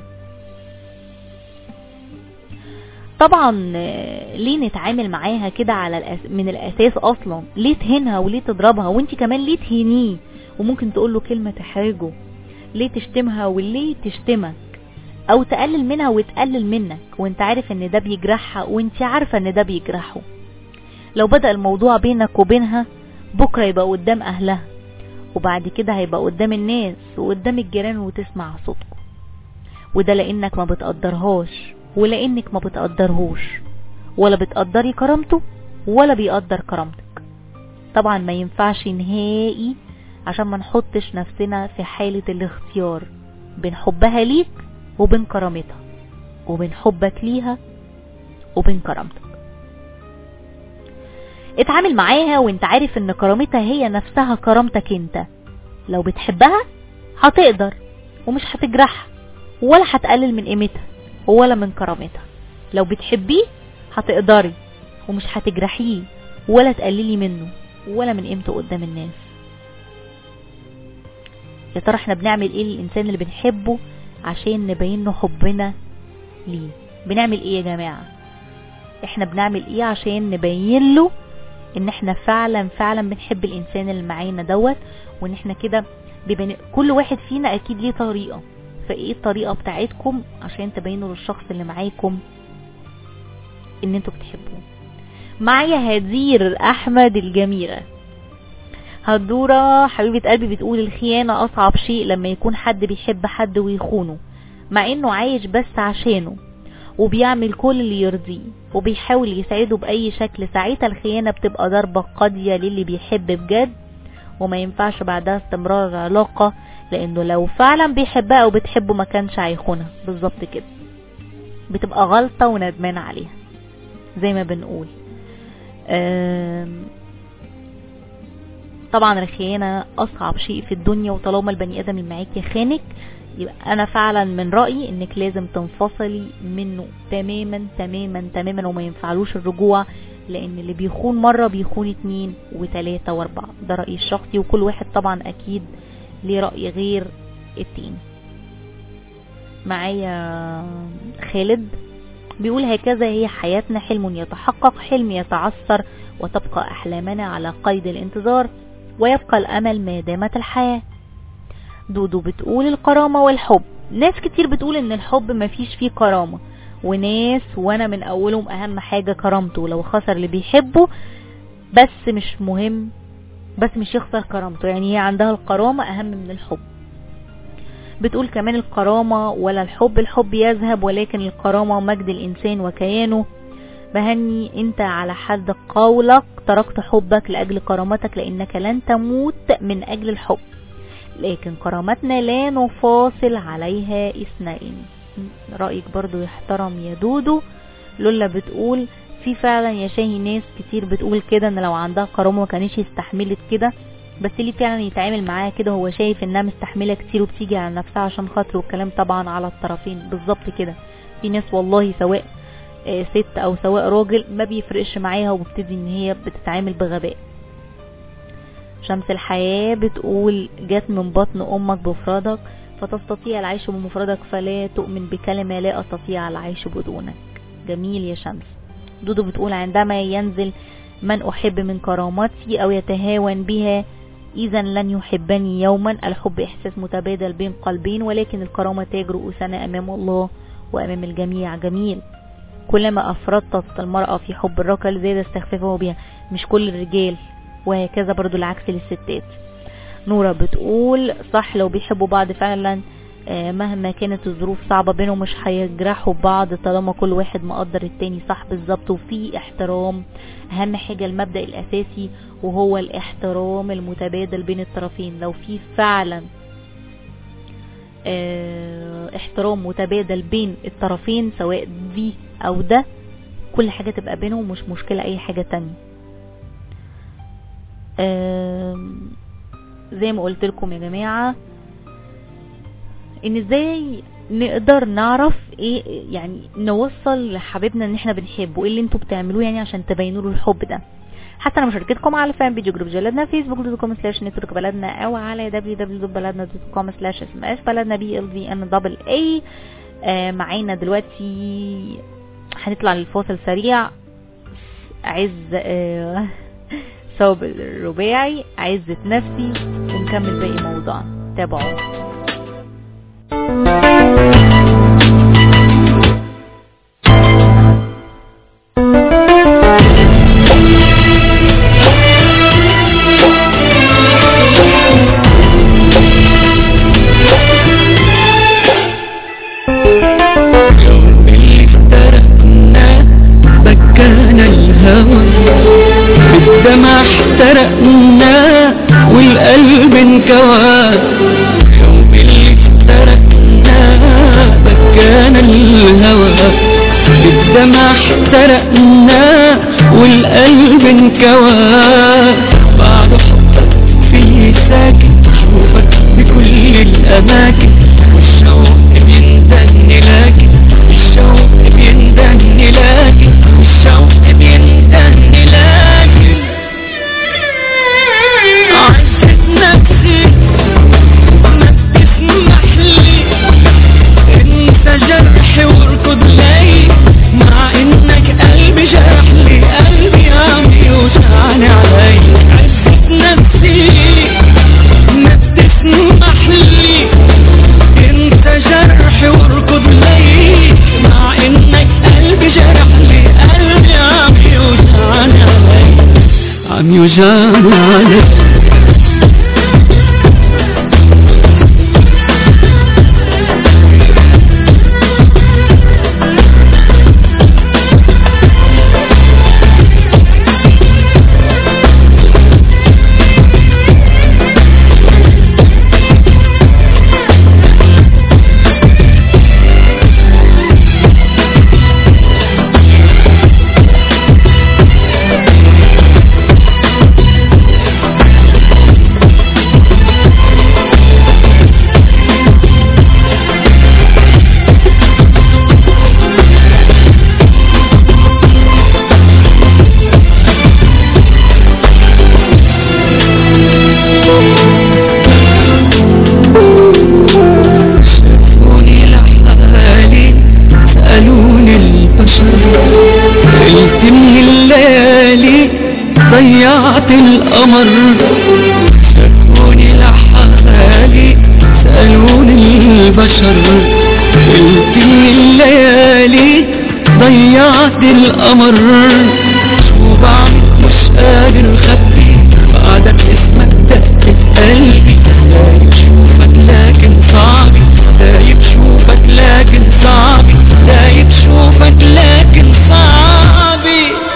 Speaker 1: طبعا ليه نتعامل معاها كده على من الاساس اصلا؟ ليه تهينها وليه تضربها؟ وانت كمان ليه تهينيه وممكن تقوله كلمة تحرجه؟ ليه تشتمها وليه تشتمك او تقلل منها وتقلل منك وانت عارف ان ده بيجرحها وانت عارفة ان ده بيجرحه؟ لو بدأ الموضوع بينك وبينها بكرة يبقى قدام اهلها، وبعد كده هيبقى قدام الناس وقدام الجيران وتسمع صوتكم، وده لانك ما بتقدرهاش ولانك ما بتقدرهوش، ولا بتقدري كرامته ولا بيقدر كرامتك. طبعا ما ينفعش نهائي عشان ما نحطش نفسنا في حالة الاختيار بين حبها ليك وبين كرامتها، وبين حبك ليها وبين كرامتك. اتعامل معاها وانت عارف ان كرامتها هي نفسها كرامتك انت. لو بتحبها هتقدر ومش هتجرحها ولا هتقلل من قيمتها ولا من كرامتها. لو بتحبيه هتقدري ومش هتجرحيه ولا تقللي منه ولا من قيمته قدام الناس. يا ترى احنا بنعمل ايه للانسان اللي بنحبه عشان نبين له حبنا ليه؟ بنعمل ايه يا جماعة؟ احنا بنعمل ايه عشان نبين له ان احنا فعلا فعلا بنحب الانسان اللي معانا دوت؟ وان احنا كده كل واحد فينا اكيد ليه طريقة، فايه الطريقة بتاعتكم عشان تبينوا للشخص اللي معاكم ان انتوا بتحبوه؟ معايا هدير احمد الجميلة. هدورة حبيبة قلبي بتقول الخيانة اصعب شيء لما يكون حد بيحب حد ويخونه مع انه عايش بس عشانه وبيعمل كل اللي يرضيه وبيحاول يساعده بأي شكل. ساعتها الخيانة بتبقى ضربة قاضية للي بيحب بجد، وما ينفعش بعدها استمرار العلاقة، لانه لو فعلا بيحبها او بتحبه ما كانش هيخونها. بالظبط كده، بتبقى غلطة وندمان عليها زي ما بنقول. طبعا الخيانة اصعب شيء في الدنيا، وطالما البني ادم اللي معاكي خانك يبقى انا فعلا من رأيي انك لازم تنفصلي منه تماما تماما تماما، وما ينفعلوش الرجوع، لان اللي بيخون مرة بيخون 2 و3 و4. ده رأيي الشخصي، وكل واحد طبعا اكيد ليه رأي غير التاني. معايا خالد بيقول هكذا هي حياتنا، حلم يتحقق، حلم يتعثر، وتبقى احلامنا على قيد الانتظار، ويبقى الامل ما دامت الحياة. دودو بتقول الكرامة والحب. ناس كتير بتقول ان الحب مفيش فيه كرامة، وناس وانا من اولهم اهم حاجة كرامته، لو خسر اللي بيحبه بس مش مهم، بس مش يخسر كرامته، يعني هي عندها الكرامة اهم من الحب. بتقول كمان الكرامة ولا الحب، الحب يذهب ولكن الكرامة مجد الانسان وكيانه. بهني انت على حد قولك تركت حبك لأجل كرامتك، لأنك لن تموت من أجل الحب، لكن كرامتنا لا نفاصل عليها اثنين. رأيك برضو يحترم يا دودو. لولا بتقول في فعلا يا شاهي ناس كتير بتقول كده، ان لو عندها كرامة ما كانش استحملت كده، بس اللي فعلا يتعامل معاها كده هو شايف انها مستحملة كتير وبتيجي على نفسها عشان خاطره، والكلام طبعا على الطرفين بالظبط كده. في ناس والله سواء ست او سواء راجل ما بيفرقش معاها وبتدي ان هي بتتعامل بغباء. شمس الحياة بتقول جات من بطن امك بمفردك فتستطيع العيش بمفردك، فلا تؤمن بكلمة لا استطيع العيش بدونك. جميل يا شمس. دودو بتقول عندما ينزل من احب من كرامتي او يتهاون بها اذا لن يحبني يوما. الحب احساس متبادل بين قلبين، ولكن الكرامة تاج رؤوسنا امام الله وامام الجميع. جميل. كلما افرطت المرأة في حب الرجل زاد استخفافه بها، مش كل الرجال، وهكذا برضو العكس للستات. نورة بتقول صح، لو بيحبوا بعض فعلا مهما كانت الظروف صعبة بينهم مش هيجرحوا بعض طالما كل واحد مقدر التاني. صح بالظبط، وفي احترام. اهم حاجة المبدأ الاساسي وهو الاحترام المتبادل بين الطرفين. لو في فعلا احترام متبادل بين الطرفين سواء دي او ده، كل حاجة تبقى بينهم، مش مشكلة اي حاجة تانية. زي ما قلت لكم يا جماعة، ان ازاي نقدر نعرف ايه يعني نوصل لحبيبنا ان احنا بنحبه، ايه اللي انتوا بتعملوه يعني عشان تبينوا له الحب ده. حتى انا مشاركتكم على فان بيج جروب بلدنا facebook.com/network بلدنا، او على www.baladna.com/sms بلدنا BLDN. معانا دلوقتي هنطلع للفاصل سريع. عز صوب الرباعي عزة نفسي، ونكمل باقي موضوعنا. تابعوا.
Speaker 3: بالدمع احترقنا والقلب انكوى، يوم اللي افترقنا بكانا الهوى. بالدمع احترقنا والقلب انكوى، بعد حبك فيه ساكن شوفك بكل الاماكن، والشوق بيندن لكن الشوق بيندن لكن الشوق بيندن لكن عزت نفسي ما بتسمح لي انت جرحي واركض لي، مع انك قلبي جرح لي قلبي عم يوجعني علي. عزت نفسي ما بتسمح لي انت جرحي واركض لي، مع انك قلبي جرح لي قلبي عم يوجعني علي، عم يوجعني علي. ضيعت القمر، شافوني لحالي بشر. قلتلي الليالي ضيعت القمر، شو بعمل مش قادر خبي بعدك اسمك دقت قلبي. دايب شوفك لكن صعب، دايب شوفك لكن صعب، دايب شوفك لكن صعب.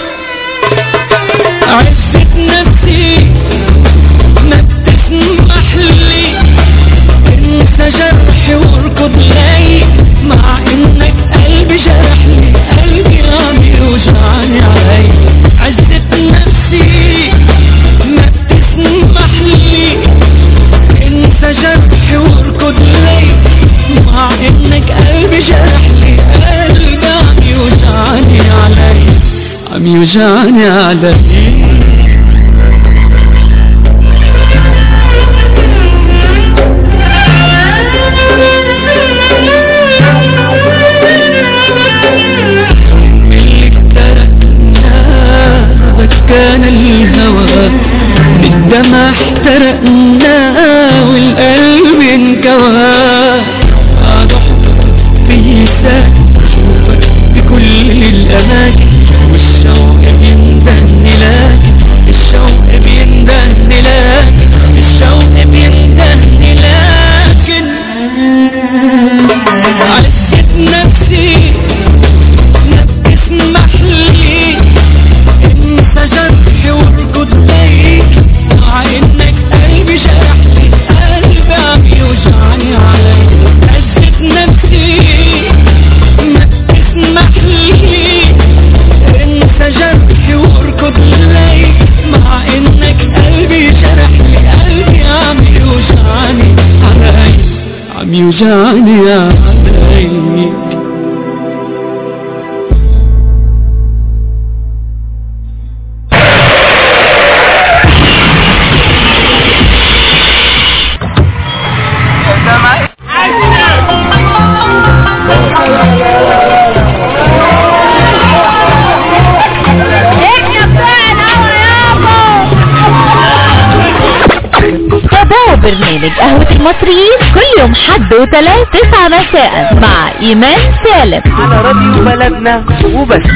Speaker 3: عزت نفسي ما بتسمح لي انسى جرحي واركض لي، مع انك قلبي جرح لي، قلبي عم يوجعني علي. عزت نفسي ما بتسمح لي انسى جرحي واركض لي، مع انك قلبي جرح لي، قلبي عم يوجعني علي، عم يوجعني علي. كان الهوى بالدمع احترقنا والقلب انكوى. بعد حبك في ساعة شوفك بكل الأماكن، والشوق بيندهني لكن، الشوق بيندهني لكن، الشوق بيندهني لكن. عزت نفسي ما بتسمح لي انسى جرحي واركض لي، مع انك قلبي جرح لي، قلبي عم يوجعني علي. عزت نفسي ما بتسمح لي انسى جرحي واركض لي، مع انك قلبي جرح لي، قلبي عم يوجعني علي، عم يوجعني علي.
Speaker 1: برنامج قهوة المصريين كل يوم حد وثلاث 9 مساء مع إيمان سالم
Speaker 5: على راديو بلدنا وبس.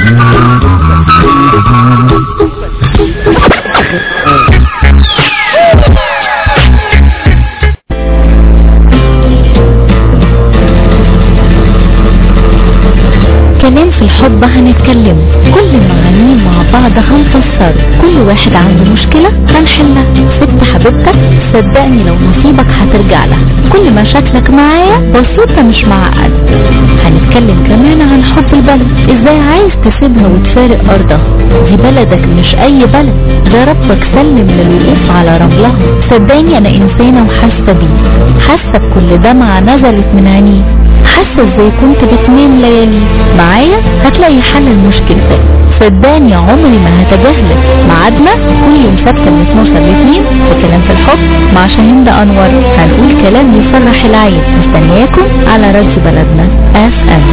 Speaker 1: كلام في الحب هنتكلم، كل معانيه مع بعض هنفسر، كل واحد عنده مشكلة هنحلها. ست حبيبتك صدقني لو نصيبك هترجع لها، كل مشاكلك معايا بسيطة مش معقد. هنتكلم كمان عن حب البلد، ازاي عايز تسيبها وتفارق ارضها، دي بلدك مش اي بلد، ده ربك سلم للوقوف على رملها. صدقني انا انسانة وحاسة بيه، حاسة بكل دمعة نزلت من عينيه، حاسة ازاي كنت بتنام ليالي معايا هتلاقي حل المشكلتك. صدقني عمري ما هتجاهلك. ميعادنا كل يوم سبت من 12 ل 2 في كلام في الحب مع شاهين ده انور، هنقول كلام يفرح العين. مستنياكم على راديو بلدنا FM.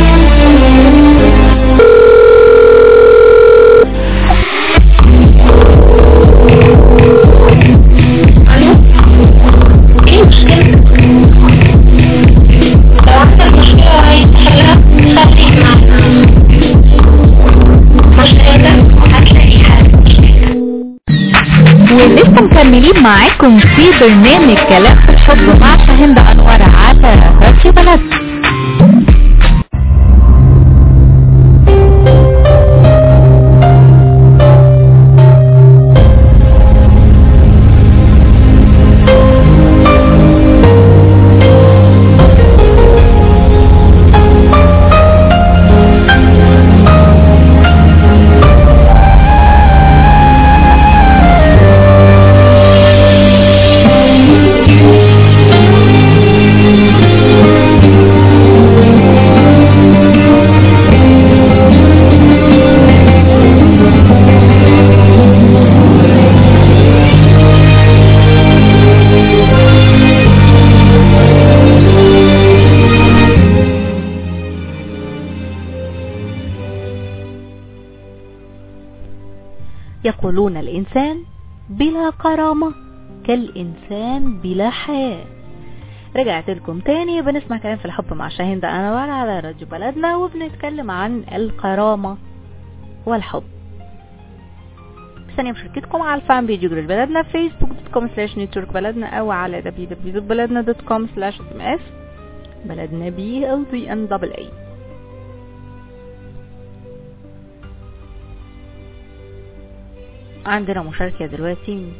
Speaker 1: ولسه مكملين معاكم في برنامج كلام في الحب مع شاهين ده انور على راديو بلدنا. يقولون الإنسان بلا كرامة كالإنسان بلا حياة. رجعت لكم تاني بنسمع كلام في الحب مع شاهين ده أنا وعلى على راديو بلدنا، وبنتكلم عن الكرامة والحب. ثانية مشاركتكم على الفان بيج جروب بلدنا facebook.com/network بلدنا أو على www.baladna.com/sms بلدنا BLDNAA. عندنا مشاركة دلوقتي.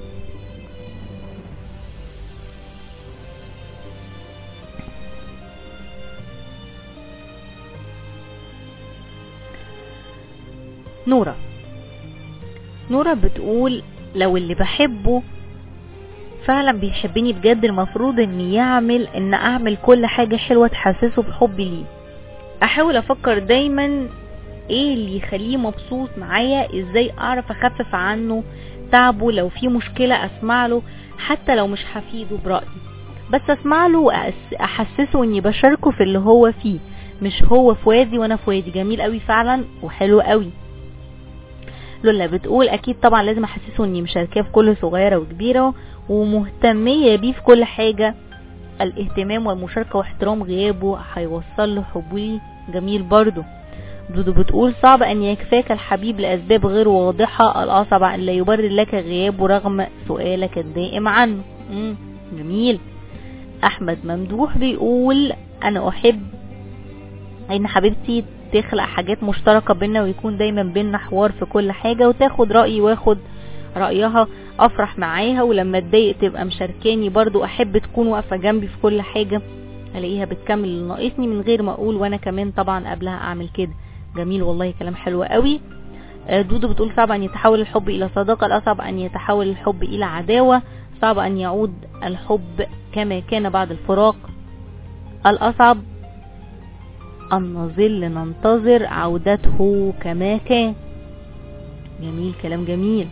Speaker 1: نورة بتقول لو اللي بحبه فعلا بيحبني بجد المفروض ان اعمل كل حاجة حلوة تحسسه بحبي ليه. احاول افكر دايما ايه اللي يخليه مبسوط معايا، ازاي اعرف اخفف عنه تعبه، لو في مشكلة اسمع له حتى لو مش هفيده برأيي، بس اسمع له واحسسه اني بشاركه في اللي هو فيه، مش هو في وادي وانا في وادي. جميل قوي فعلا وحلو قوي. لولا بتقول اكيد طبعا لازم احسسه اني مشاركاه في كل صغيرة وكبيرة ومهتمية بيه في كل حاجة. الاهتمام والمشاركة واحترام غيابه هيوصل له حبي. جميل برضو. دودو بتقول صعب ان يكفاك الحبيب لاسباب غير واضحة، الاصعب ان لا يبرر لك غيابه رغم سؤالك الدائم عنه. جميل. احمد ممدوح بيقول انا احب ان حبيبتي تخلق حاجات مشتركة بينا ويكون دايما بينا حوار في كل حاجة، وتاخد رأيي واخد رأيها، افرح معاها، ولما اتضايق تبقى مشاركاني برضو. احب تكون واقفة جنبي في كل حاجة، الاقيها بتكمل اللي ناقصني من غير ما اقول، وانا كمان طبعا قبلها اعمل كده. جميل والله كلام حلو قوي. دودو بتقول صعب ان يتحول الحب الى صداقة، الاصعب ان يتحول الحب الى عداوة، صعب ان يعود الحب كما كان بعد الفراق، الاصعب ان نظل ننتظر عودته كما كان. جميل كلام جميل.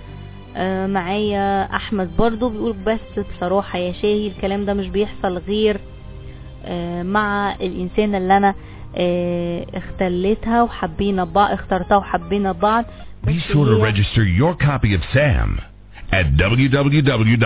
Speaker 1: معايا احمد برضو بيقول بس بصراحة يا شاهي الكلام ده مش بيحصل غير مع الانسان اللي انا اخترتها وحبينا بعض.
Speaker 4: Be sure to register your copy of Sam at www.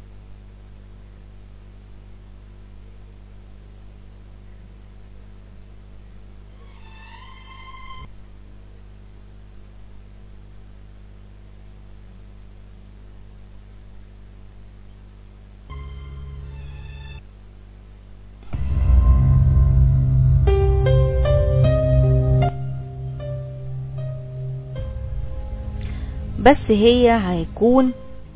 Speaker 1: بس هي هيكون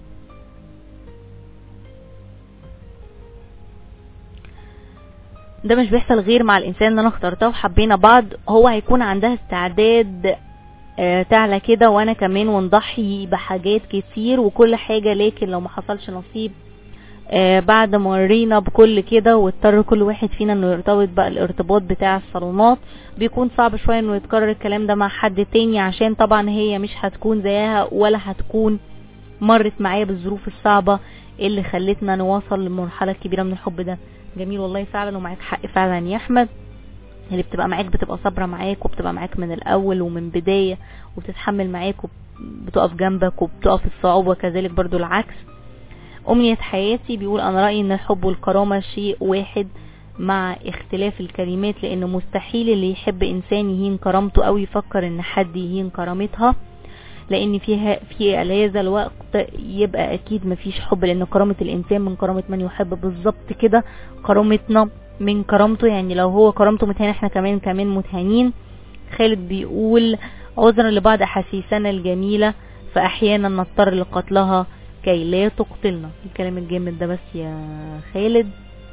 Speaker 1: ده مش بيحصل غير مع الانسان اللي انا اخترتها وحبينا بعض. هو هيكون عندها استعداد تعلى كده وانا كمان، ونضحي بحاجات كتير وكل حاجة، لكن لو ما حصلش نصيب بعد ما مرينا بكل كده واضطر كل واحد فينا انه يرتبط بقى الارتباط بتاع الصالونات، بيكون صعب شوية انه يتكرر الكلام ده مع حد تاني، عشان طبعا هي مش هتكون زيها ولا هتكون مرت معايا بالظروف الصعبة اللي خلتنا نوصل للمرحلة الكبيرة من الحب ده. جميل والله فعلا ومعاك حق فعلا يا احمد. اللي بتبقى معاك بتبقى صبرة معاك وبتبقى معاك من الاول ومن بداية وبتتحمل معاك وبتقف جنبك وبتقف الصعوبة، كذلك برضو العكس. أمنية حياتي بيقول أنا رأيي أن الحب والكرامة شيء واحد مع اختلاف الكلمات، لأنه مستحيل اللي يحب إنسان يهين كرامته أو يفكر أن حد يهين كرامتها، لأن في هذا الوقت يبقى أكيد مفيش حب، لأن كرامة الإنسان من كرامة من يحب. بالظبط كده كرامتنا من كرامته، يعني لو هو كرامته متهان احنا كمان متهانين. خالد بيقول عذرا لبعض أحاسيسنا الجميلة فأحيانا نضطر لقتلها كي لا تقتلنا. الكلام الجامد ده بس يا خالد.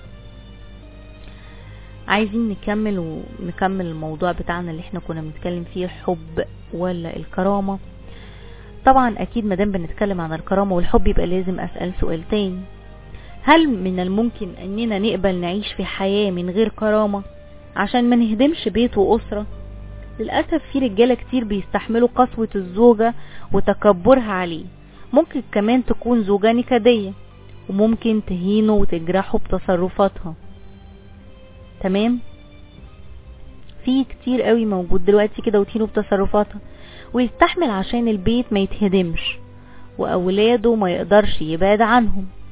Speaker 1: عايزين نكمل الموضوع بتاعنا اللي احنا كنا بنتكلم فيه، الحب ولا الكرامة. طبعا اكيد مادام بنتكلم عن الكرامة والحب يبقى لازم اسأل سؤال تاني، هل من الممكن اننا نقبل نعيش في حياة من غير كرامة عشان ما نهدمش بيت واسرة؟ للأسف في رجالة كتير بيستحملوا قسوة الزوجة وتكبرها عليه. ممكن كمان تكون زوجة نكدية وممكن تهينه وتجرحه بتصرفاتها. تمام، في كتير قوي موجود دلوقتي كده وتهينه بتصرفاتها ويستحمل عشان البيت ما يتهدمش واولاده ما يقدرش يبعد عنهم.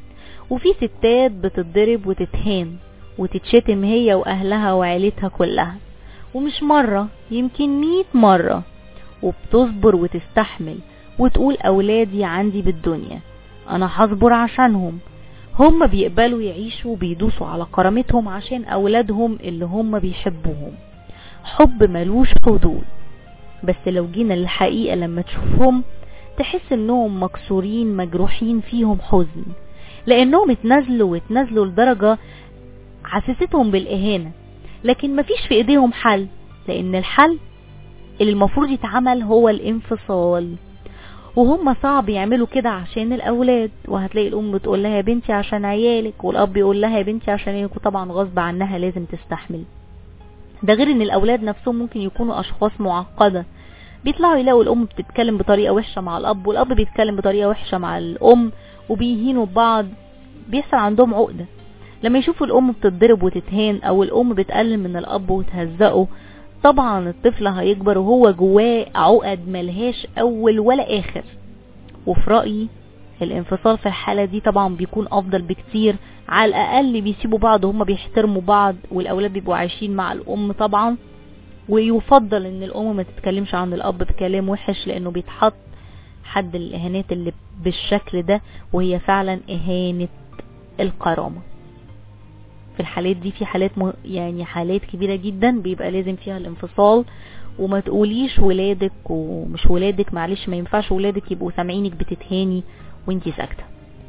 Speaker 1: وفي ستات بتتضرب وتتهان وتتشتم هي واهلها وعيلتها كلها، ومش مرة، يمكن 100 مرة، وبتصبر وتستحمل وتقول اولادي عندي بالدنيا، انا هصبر عشانهم. هم بيقبلوا يعيشوا وبيدوسوا على كرامتهم عشان اولادهم اللي هم بيحبوهم. حب ملوش حدود. بس لو جينا للحقيقة لما تشوفهم تحس انهم مكسورين مجروحين فيهم حزن، لانهم اتنزلوا لدرجة حسستهم بالاهانة، لكن مفيش في ايديهم حل، لان الحل اللي المفروض يتعمل هو الانفصال. وهم صعب يعملوا كده عشان الاولاد، وهتلاقي الام بتقول لها يا بنتي عشان عيالك، والاب يقول لها يا بنتي عشان عيالك، وطبعا غصب عنها لازم تستحمل. ده غير ان الاولاد نفسهم ممكن يكونوا اشخاص معقدة، بيطلعوا يلاقوا الام بتتكلم بطريقة وحشة مع الاب، والاب بيتكلم بطريقة وحشة مع الام، وبيهينوا بعض، بيحصل عندهم عقدة. لما يشوفوا الام بتتضرب وتتهان او الام بتقلل من الاب وتهزقه، طبعا الطفل هيكبر وهو جواه عقد ملهاش اول ولا اخر. وفي رأيي الانفصال في الحالة دي طبعا بيكون افضل بكتير، على الاقل بيسيبوا بعض وهم بيحترموا بعض، والاولاد بيبقوا عايشين مع الام طبعا. ويفضل ان الام ما تتكلمش عن الاب بكلام وحش، لانه بيتحط حد الاهانات اللي بالشكل ده، وهي فعلا اهانة الكرامة. في الحالات دي في حالات يعني حالات كبيرة جدا بيبقى لازم فيها الانفصال. وما تقوليش ولادك ومش ولادك، معلش ما ينفعش ولادك يبقوا سامعينك بتتهاني وانتي ساكتة.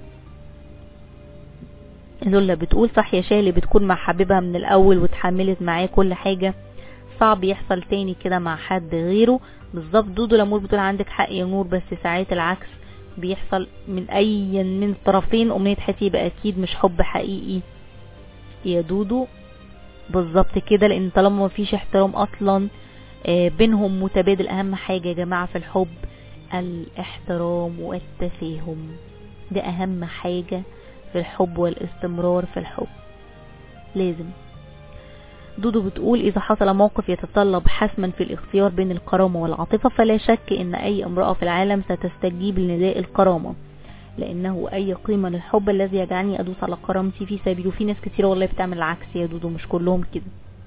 Speaker 1: لولا بتقول صح يا شالي، بتكون مع حبيبها من الاول وتحملت معاه كل حاجة، صعب يحصل تاني كده مع حد غيره. بالظبط. دودو لامور بتقول عندك حق يا نور، بس ساعات العكس بيحصل من اي من الطرفين. امنية حياتي يبقى اكيد مش حب حقيقي يا دودو. بالظبط كده، لان طالما ما فيش احترام اصلا بينهم متبادل. اهم حاجة يا جماعة في الحب الاحترام والتفاهم، ده اهم حاجة في الحب والاستمرار في الحب لازم. دودو بتقول اذا حصل موقف يتطلب حسما في الاختيار بين الكرامة والعاطفة، فلا شك ان اي امرأة في العالم ستستجيب لنداء الكرامة، لانه اي قيمة للحب الذي يجعلني ادوس على كرامتي في سبيله. وفي ناس كتير والله بتعمل العكس يا دودو، مش كلهم كده.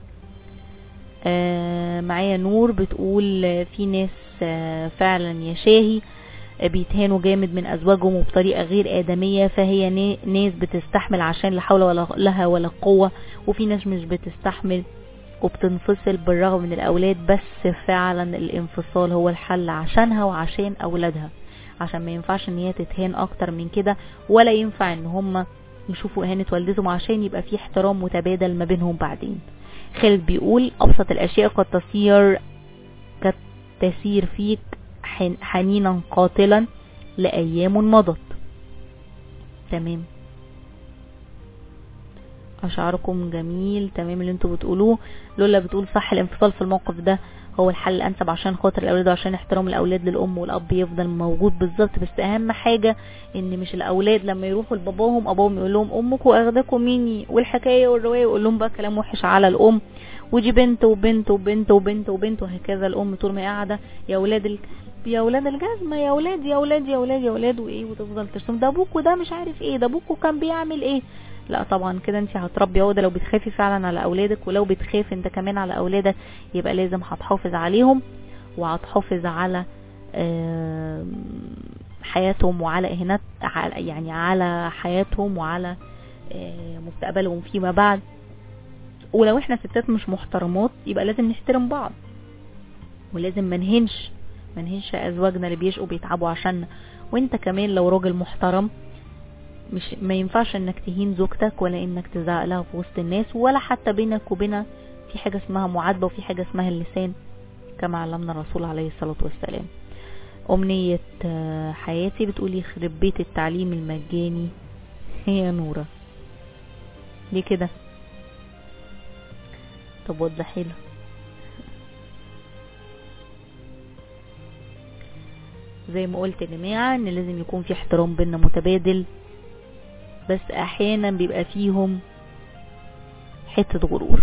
Speaker 1: معايا نور بتقول في ناس فعلا يا شاهي بيتهانوا جامد من ازواجهم وبطريقة غير ادمية، فهي ناس بتستحمل عشان لا حول لها ولا قوة، وفي ناس مش بتستحمل وبتنفصل بالرغم من الاولاد. بس فعلا الانفصال هو الحل عشانها وعشان اولادها، عشان ما ينفعش ان هي تتهان اكتر من كده، ولا ينفع ان هم يشوفوا اهانة والدتهم، عشان يبقى في احترام متبادل ما بينهم بعدين. خالد بيقول ابسط الاشياء قد تسير فيك حنينا قاتلا لأيام مضت. تمام، أشعاركم جميل. تمام اللي انتوا بتقولوه. لولا بتقول صح، الانفصال في الموقف ده هو الحل الأنسب عشان خاطر الأولاد وعشان احترام الأولاد للأم والأب يفضل موجود. بالظبط. بس أهم حاجة إن مش الأولاد لما يروحوا لباباهم أبوهم يقول لهم أمك وأخدكم مني والحكاية والرواية، يقول لهم بقى كلام وحش على الأم، ودي بنت وبنت وبنت وبنت وبنت، وهكذا. الأم طول ما قاعدة يا ولاد يا ولاد الجزمة، يا ولاد يا ولاد يا ولاد يا ولاد وايه، وتفضل ترسم ده ابوك وده مش عارف ايه، ده ابوك كان بيعمل ايه. لا طبعا كده انت هتربي عقدة. لو بتخافي فعلا على اولادك، ولو بتخاف انت كمان على اولادك، يبقى لازم هتحافظ عليهم وهتحافظ على حياتهم وعلى اهانات، يعني على حياتهم وعلى مستقبلهم فيما بعد. ولو احنا ستات مش محترمات يبقى لازم نحترم بعض، ولازم منهنش ازواجنا اللي بيشقوا بيتعبوا عشان. وانت كمان لو راجل محترم مش ما ينفعش انك تهين زوجتك، ولا انك تزعق لها في وسط الناس، ولا حتى بينك وبينها في حاجة اسمها معاتبة، وفي حاجة اسمها اللسان كما علمنا الرسول عليه الصلاة والسلام. أمنية حياتي بتقولي يخرب بيت التعليم المجاني. هي نورة ليه كده؟ طب وضحي له. زي ما قلت يا جماعة ان لازم يكون في احترام بيننا متبادل، بس احيانا بيبقى فيهم حتة غرور.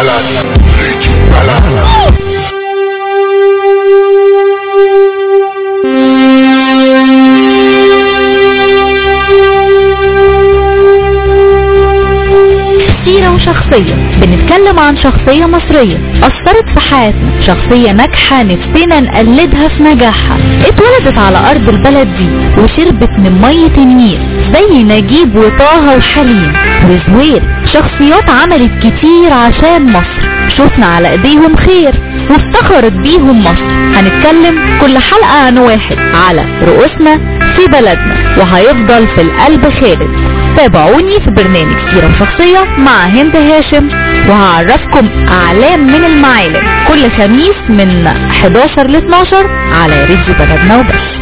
Speaker 1: سيرة وشخصية. بنتكلم عن شخصية مصرية أثرت في حياتنا، شخصية ناجحة نفسنا نقلدها في نجاحها، اتولدت على أرض البلد دي وشربت من مية النيل زي نجيب وطه وحليم وزويل. شخصيات عملت كتير عشان مصر، شفنا على ايديهم خير وافتخرت بيهم مصر. هنتكلم كل حلقة عن واحد على رؤوسنا في بلدنا وهيفضل في القلب خالد. تابعوني في برنامج سيرة وشخصية مع هند هاشم، وهعرفكم أعلام من المعالم كل خميس من 11 ل 12 على راديو بلدنا وبس.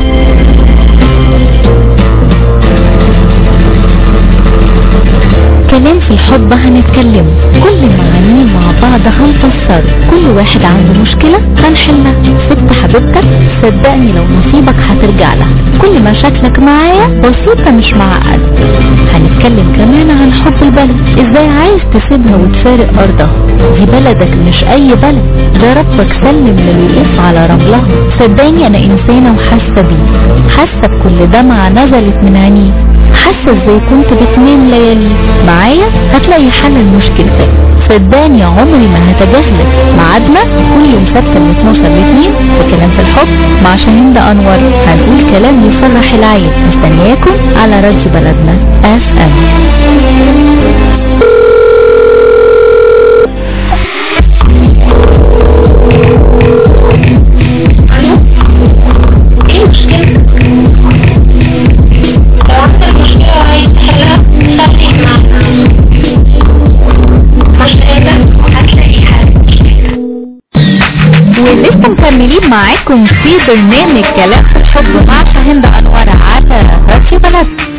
Speaker 1: كلام في الحب هنتكلم، كل معانيه مع بعض هنفسر، كل واحد عنده مشكلة هنحلها. ست حبيبتك صدقني لو نصيبك هترجع لها، كل مشاكلك معايا بسيطة مش معقدة. هنتكلم كمان عن حب البلد، ازاي عايز تسيبها وتفارق ارضها، دي بلدك مش اي بلد، ده ربك سلم للوقوف على رملها. صدقني انا انسانة وحاسة بيه، حاسة بكل دمعة نزلت من عينيه، حاسة ازاي كنت بتنام ليالي معايا هتلاقي حل المشكلتك. صدقني عمري ما هتجاهلك. ميعادنا كل يوم سبت من 12 ل 2 في كلام في الحب مع شاهين انور، هنقول كلام يفرح العين. مستنياكم على راديو بلدنا FM. ولسه مكملين معاكم في برنامج كلام في الحب مع شاهين انور على راديو بلدنا.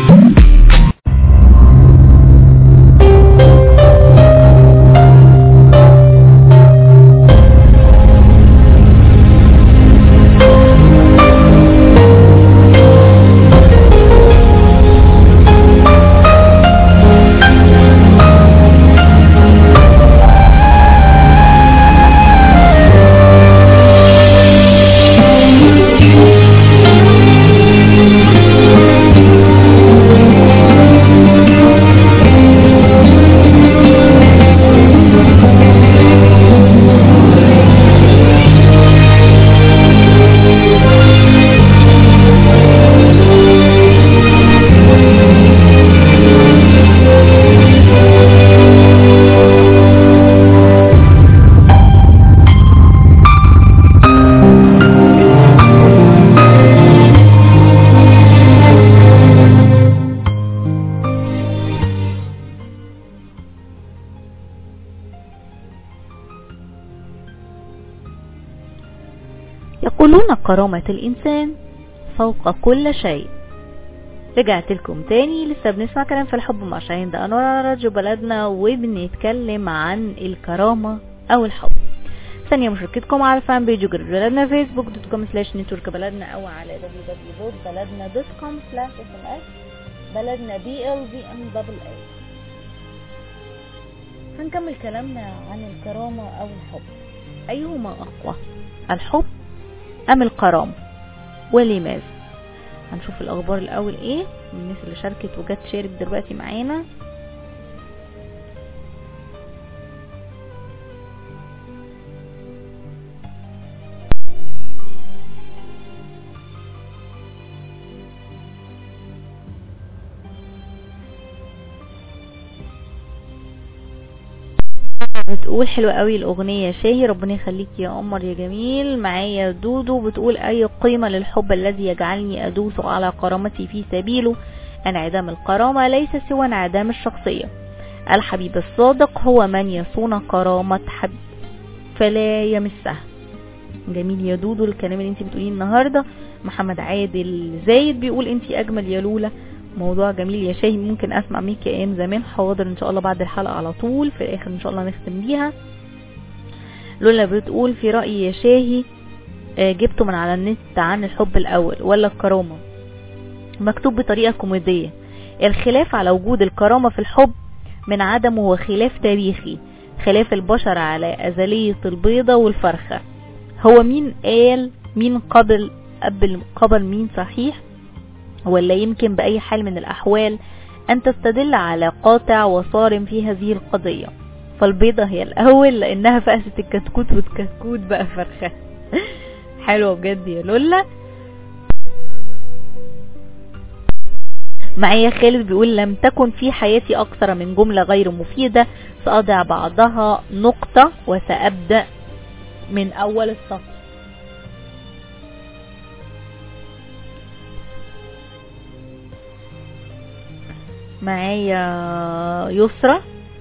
Speaker 1: يقولون كرامة الإنسان فوق كل شيء. رجعت لكم تاني، لسه بنسمع كلام في الحب مع شاهين انور على راديو بلدنا، وبنتكلم عن الكرامة او الحب. ثانية مشاركتكم على الفان بيج بلدنا facebook.com/network بلدنا او على www.baladna.com/sms بلدنا BLDMWS. هنكمل كلامنا عن الكرامة او الحب. ايهما اقوى، الحب ام الكرامة، ولماذا؟ هنشوف الاخبار الاول ايه الناس اللي شاركت وجت تشارك دلوقتي معانا. بتقول حلوة قوي الاغنية شاهي، ربنا يخليك يا قمر يا جميل. معايا دودو بتقول اي قيمة للحب الذي يجعلني ادوس على كرامتي في سبيله. انعدام الكرامة ليس سوى انعدام الشخصية. الحبيب الصادق هو من يصون كرامة حبيب فلا يمسها. جميل يا دودو الكلام اللي انت بتقوليه النهاردة. محمد عادل زايد بيقول انت اجمل يا لولا. موضوع جميل يا شاهي، ممكن اسمع ميك ايام زمان. حاضر ان شاء الله بعد الحلقة على طول في الاخر ان شاء الله نختم بيها. لولا بتقول في رأيي يا شاهي جبته من على النت عن الحب الاول ولا الكرامة، مكتوب بطريقة كوميدية. الخلاف على وجود الكرامة في الحب من عدمه هو خلاف تاريخي. خلاف البشر على أزلية البيضة والفرخة. هو مين قال مين قبل مين صحيح؟ ولا يمكن بأي حال من الأحوال أن تستدل على قاطع وصارم في هذه القضية؟ فالبيضة هي الأول لأنها فقست الكتكوت والكتكوت بقى فرخة. حلوة بجد يا لولا. معايا خالد بيقول لم تكن في حياتي أكثر من جملة غير مفيدة، سأضع بعضها نقطة وسأبدأ من أول السطر. معايا يسرى.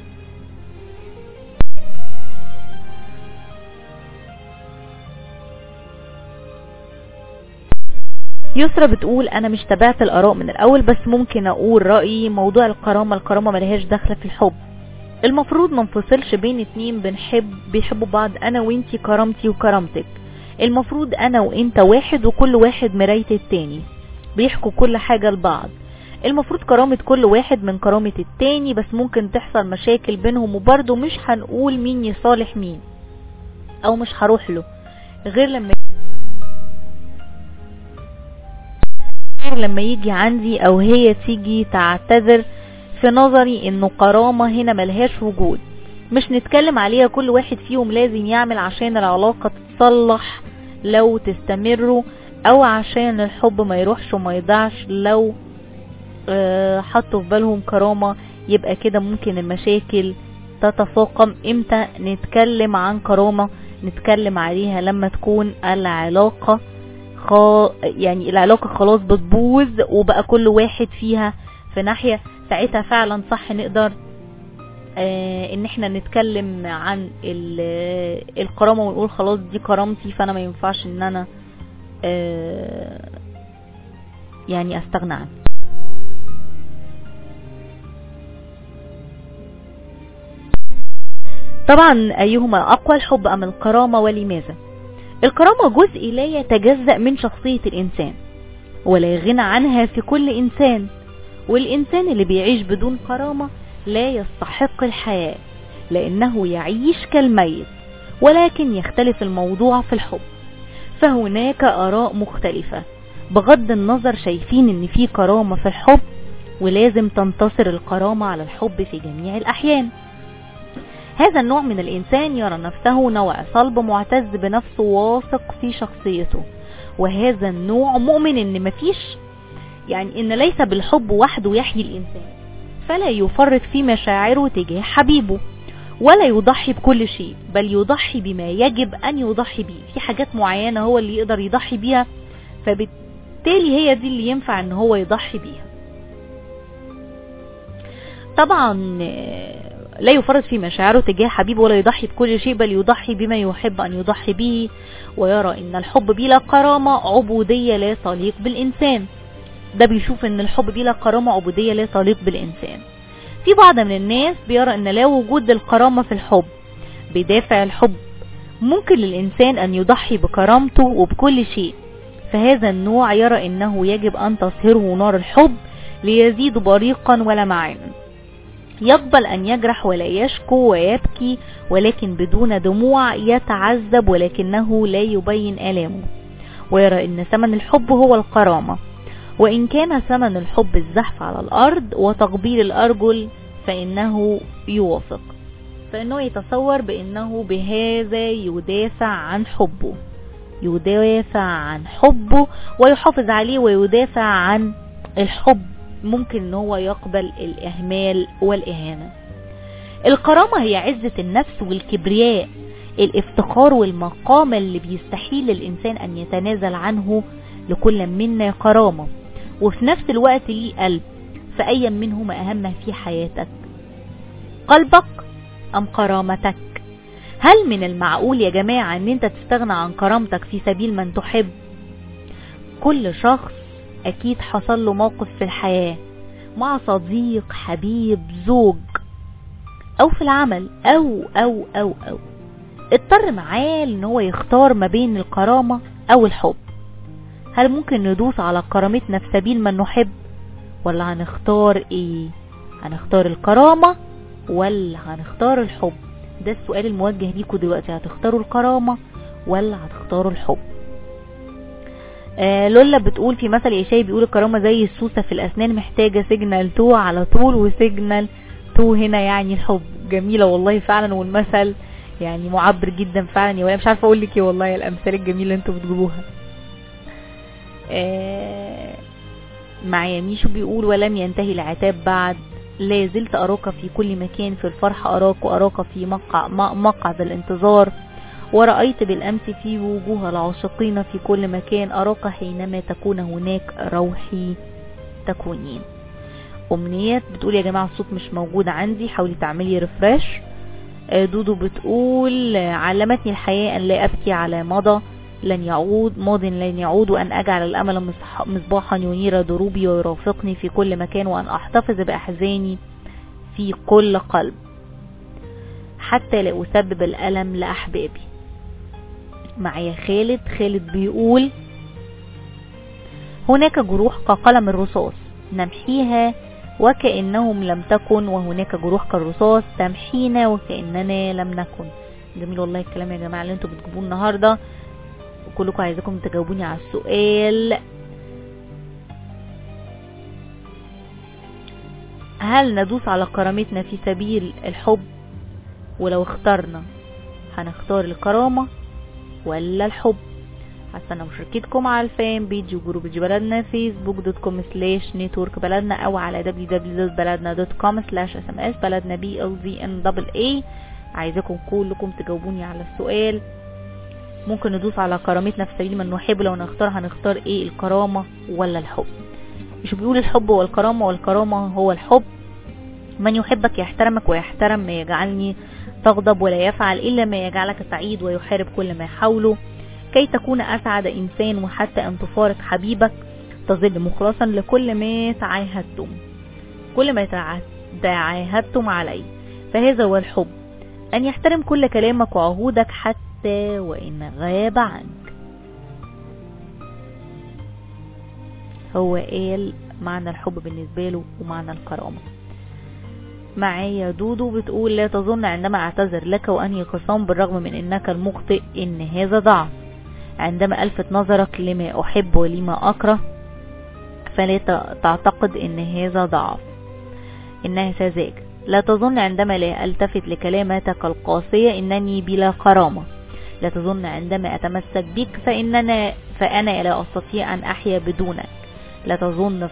Speaker 1: يسرى بتقول انا مش تابعت الاراء من الاول، بس ممكن اقول رأيي. موضوع الكرامة ملهاش دخل في الحب. المفروض ما نفصلش بين اتنين بيحبوا بعض، انا وانتي كرامتي وكرامتك. المفروض انا وانت واحد وكل واحد مراية التاني، بيحكوا كل حاجة لبعض. المفروض كرامة كل واحد من كرامة التاني، بس ممكن تحصل مشاكل بينهم، وبرضه مش هنقول مين يصالح مين او مش هروح له غير لما يجي عندي او هي تيجي تعتذر. في نظري انه كرامة هنا ملهاش وجود، مش نتكلم عليها. كل واحد فيهم لازم يعمل عشان العلاقة تتصلح لو تستمروا، او عشان الحب ما يروحش وما يضيعش. لو حطوا في بالهم كرامة يبقى كده ممكن المشاكل تتفاقم. امتى نتكلم عن كرامة؟ نتكلم عليها لما تكون العلاقة يعني العلاقة خلاص بتبوظ وبقى كل واحد فيها في ناحية. ساعتها فعلا صح نقدر ان احنا نتكلم عن الكرامة ونقول خلاص دي كرامتي، فانا ما ينفعش ان انا يعني استغنى عنها. طبعا ايهما اقوى، الحب ام الكرامة، ولماذا؟ الكرامة جزء لا يتجزأ من شخصية الانسان ولا غنى عنها في كل انسان، والانسان اللي بيعيش بدون كرامة لا يستحق الحياة، لانه يعيش كالميت. ولكن يختلف الموضوع في الحب، فهناك اراء مختلفة. بغض النظر شايفين ان في كرامة في الحب، ولازم تنتصر الكرامة على الحب في جميع الاحيان. هذا النوع من الانسان يرى نفسه نوع صلب معتز بنفسه واثق في شخصيته، وهذا النوع مؤمن ان مفيش يعني ان ليس بالحب وحده يحيي الانسان، فلا يفرط في مشاعره تجاه حبيبه ولا يضحي بكل شيء، بل يضحي بما يجب ان يضحي به. في حاجات معينة هو اللي يقدر يضحي بيها، فبالتالي هي دي اللي ينفع ان هو يضحي بيها. طبعا لا يفرط في مشاعره تجاه حبيبه ولا يضحي بكل شيء، بل يضحي بما يحب ان يضحي به، ويرى ان الحب بلا كرامة عبودية لا تليق بالانسان. ده بيشوف ان الحب بلا كرامة عبودية لا تليق بالانسان. في بعض من الناس بيرى ان لا وجود للكرامة في الحب. بدافع الحب ممكن للانسان ان يضحي بكرامته وبكل شيء، فهذا النوع يرى انه يجب ان تصهره نار الحب ليزيد بريقا ولمعان. يقبل ان يجرح ولا يشكو ويبكي، ولكن بدون دموع. يتعذب ولكنه لا يبين آلامه، ويرى ان ثمن الحب هو الكرامة، وان كان ثمن الحب الزحف على الارض وتقبيل الارجل فانه يوافق. فانه يتصور بانه بهذا يدافع عن حبه ويحافظ عليه ويدافع عن الحب. ممكن ان هو يقبل الاهمال والاهانة. الكرامة هي عزة النفس والكبرياء، الافتخار والمقام اللي بيستحيل الانسان ان يتنازل عنه. لكل منا كرامة، وفي نفس الوقت ليه قلب. فأي منهما اهم في حياتك، قلبك ام كرامتك؟ هل من المعقول يا جماعة ان انت تستغنى عن كرامتك في سبيل من تحب؟ كل شخص اكيد حصل له موقف في الحياة مع صديق، حبيب، زوج، او في العمل او اضطر معاه ان هو يختار ما بين الكرامة او الحب. هل ممكن ندوس على كرامتنا في سبيل من نحب، ولا هنختار ايه؟ هنختار الكرامة ولا هنختار الحب؟ ده السؤال الموجه ليكوا دلوقتي، هتختاروا الكرامة ولا هتختاروا الحب؟ لولا بتقول في مثل إشاي بيقول الكرامة زي السوسة في الأسنان، محتاجة سيجنال تو على طول، وسيجنال تو هنا يعني الحب. جميلة والله فعلا، والمثل يعني معبر جدا فعلا يا ولا، مش عارفة اقول لك ايه والله، الامثال الجميلة اللي انتوا بتجيبوها. معايا ميشو بيقول ولم ينتهي العتاب بعد، لا زلت أراك في كل مكان، في الفرح أراك، وأراك في مقعد الانتظار، ورأيت بالأمس في وجوه العاشقين في كل مكان، أراك حينما تكون هناك روحي تكونين. أمنيات بتقول يا جماعة الصوت مش موجود عندي، حاولي تعملي ريفرش. دودو بتقول علمتني الحياة أن لا أبكي على مضى لن يعود، ماض لن يعود، وأن أجعل الأمل مصباحا ينير دروبي ويرافقني في كل مكان، وأن أحتفظ بأحزاني في كل قلب حتى لا أسبب الألم لأحبابي. معايا خالد بيقول هناك جروح كقلم الرصاص نمحيها وكأنهم لم تكن، وهناك جروح كالرصاص تمحينا وكأننا لم نكن. جميل والله الكلام يا جماعة اللي انتوا بتجيبوه النهاردة، وكلكم عايزاكم تجاوبوني على السؤال، هل ندوس على كرامتنا في سبيل الحب؟ ولو اخترنا هنختار الكرامة ولا الحب؟ هستنى مشاركتكم على الفان بيج وجروب بلدنا facebook.com/network بلدنا، او على www.baladna.com/sms بلدنا BLZNAA. عايزاكم كلكم تجاوبوني على السؤال، ممكن ندوس على كرامتنا في سبيل من نحب، لو هنختار ايه، الكرامة ولا الحب؟ مش بيقول الحب والكرامة، والكرامة هو الحب. من يحبك يحترمك ويحترم ما يجعلني تغضب، ولا يفعل إلا ما يجعلك سعيد، ويحارب كل ما حوله كي تكون أسعد إنسان، وحتى أن تفارق حبيبك تظل مخلصا لكل ما تعاهدتم، كل ما تعاهدتم عليه، فهذا هو الحب، أن يحترم كل كلامك وعهودك حتى وإن غاب عنك. هو قال معنى الحب بالنسبة له ومعنى الكرامة. معايا دودو بتقول لا تظن عندما اعتذر لك وأنهي خصام بالرغم من أنك المخطئ إن هذا ضعف، عندما ألفت نظرك لما أحب ولما أكره فلا تعتقد إن هذا ضعف، إنها سذاجة. لا تظن عندما لا ألتفت لكلماتك القاسية إنني بلا كرامة، لا تظن عندما أتمسك بك فأنا لا أستطيع أن أحيا بدونك، لا تظن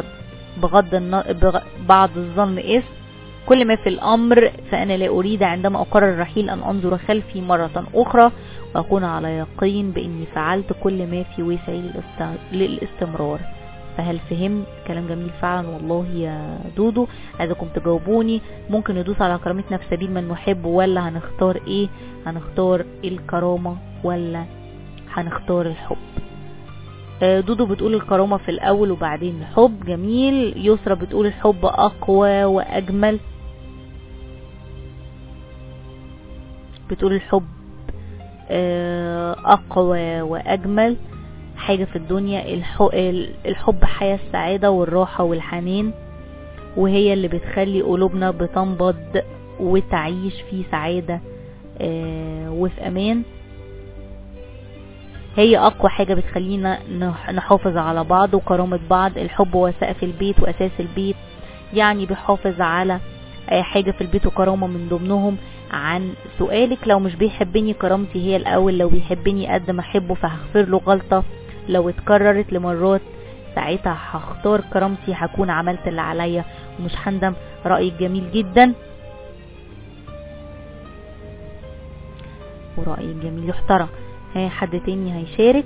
Speaker 1: بعض الظن كل ما في الأمر، فأنا لا أريد عندما أقرر الرحيل أن أنظر خلفي مرة أخرى وأكون على يقين بأني فعلت كل ما في وسعي للاستمرار. فهل فهم؟ كلام جميل فعلا والله يا دودو. عايزكم تجاوبوني، ممكن ندوس على كرامتنا في سبيل من نحب ولا هنختار ايه؟ هنختار الكرامة ولا هنختار الحب؟ دودو بتقول الكرامة في الأول وبعدين الحب. جميل. يسرى بتقول الحب أقوى وأجمل، بتقول الحب أقوى وأجمل حاجة في الدنيا. الحب حياة السعادة والراحة والحنان، وهي اللي بتخلي قلوبنا بتنبض وتعيش في سعادة وفي أمان. هي أقوى حاجة بتخلينا نحافظ على بعض وكرامة بعض. الحب هو سقف البيت وأساس البيت، يعني بيحافظ على حاجة في البيت وكرامة من ضمنهم. عن سؤالك، لو مش بيحبني كرامتي هي الأول، لو بيحبني قد ما أحبه فهغفر له غلطة، لو اتكررت لمرات ساعتها هختار كرامتي، هكون عملت اللي عليا ومش هندم. رأيك جميل جدا ورأيك جميل يحترم. حد تاني هيشارك؟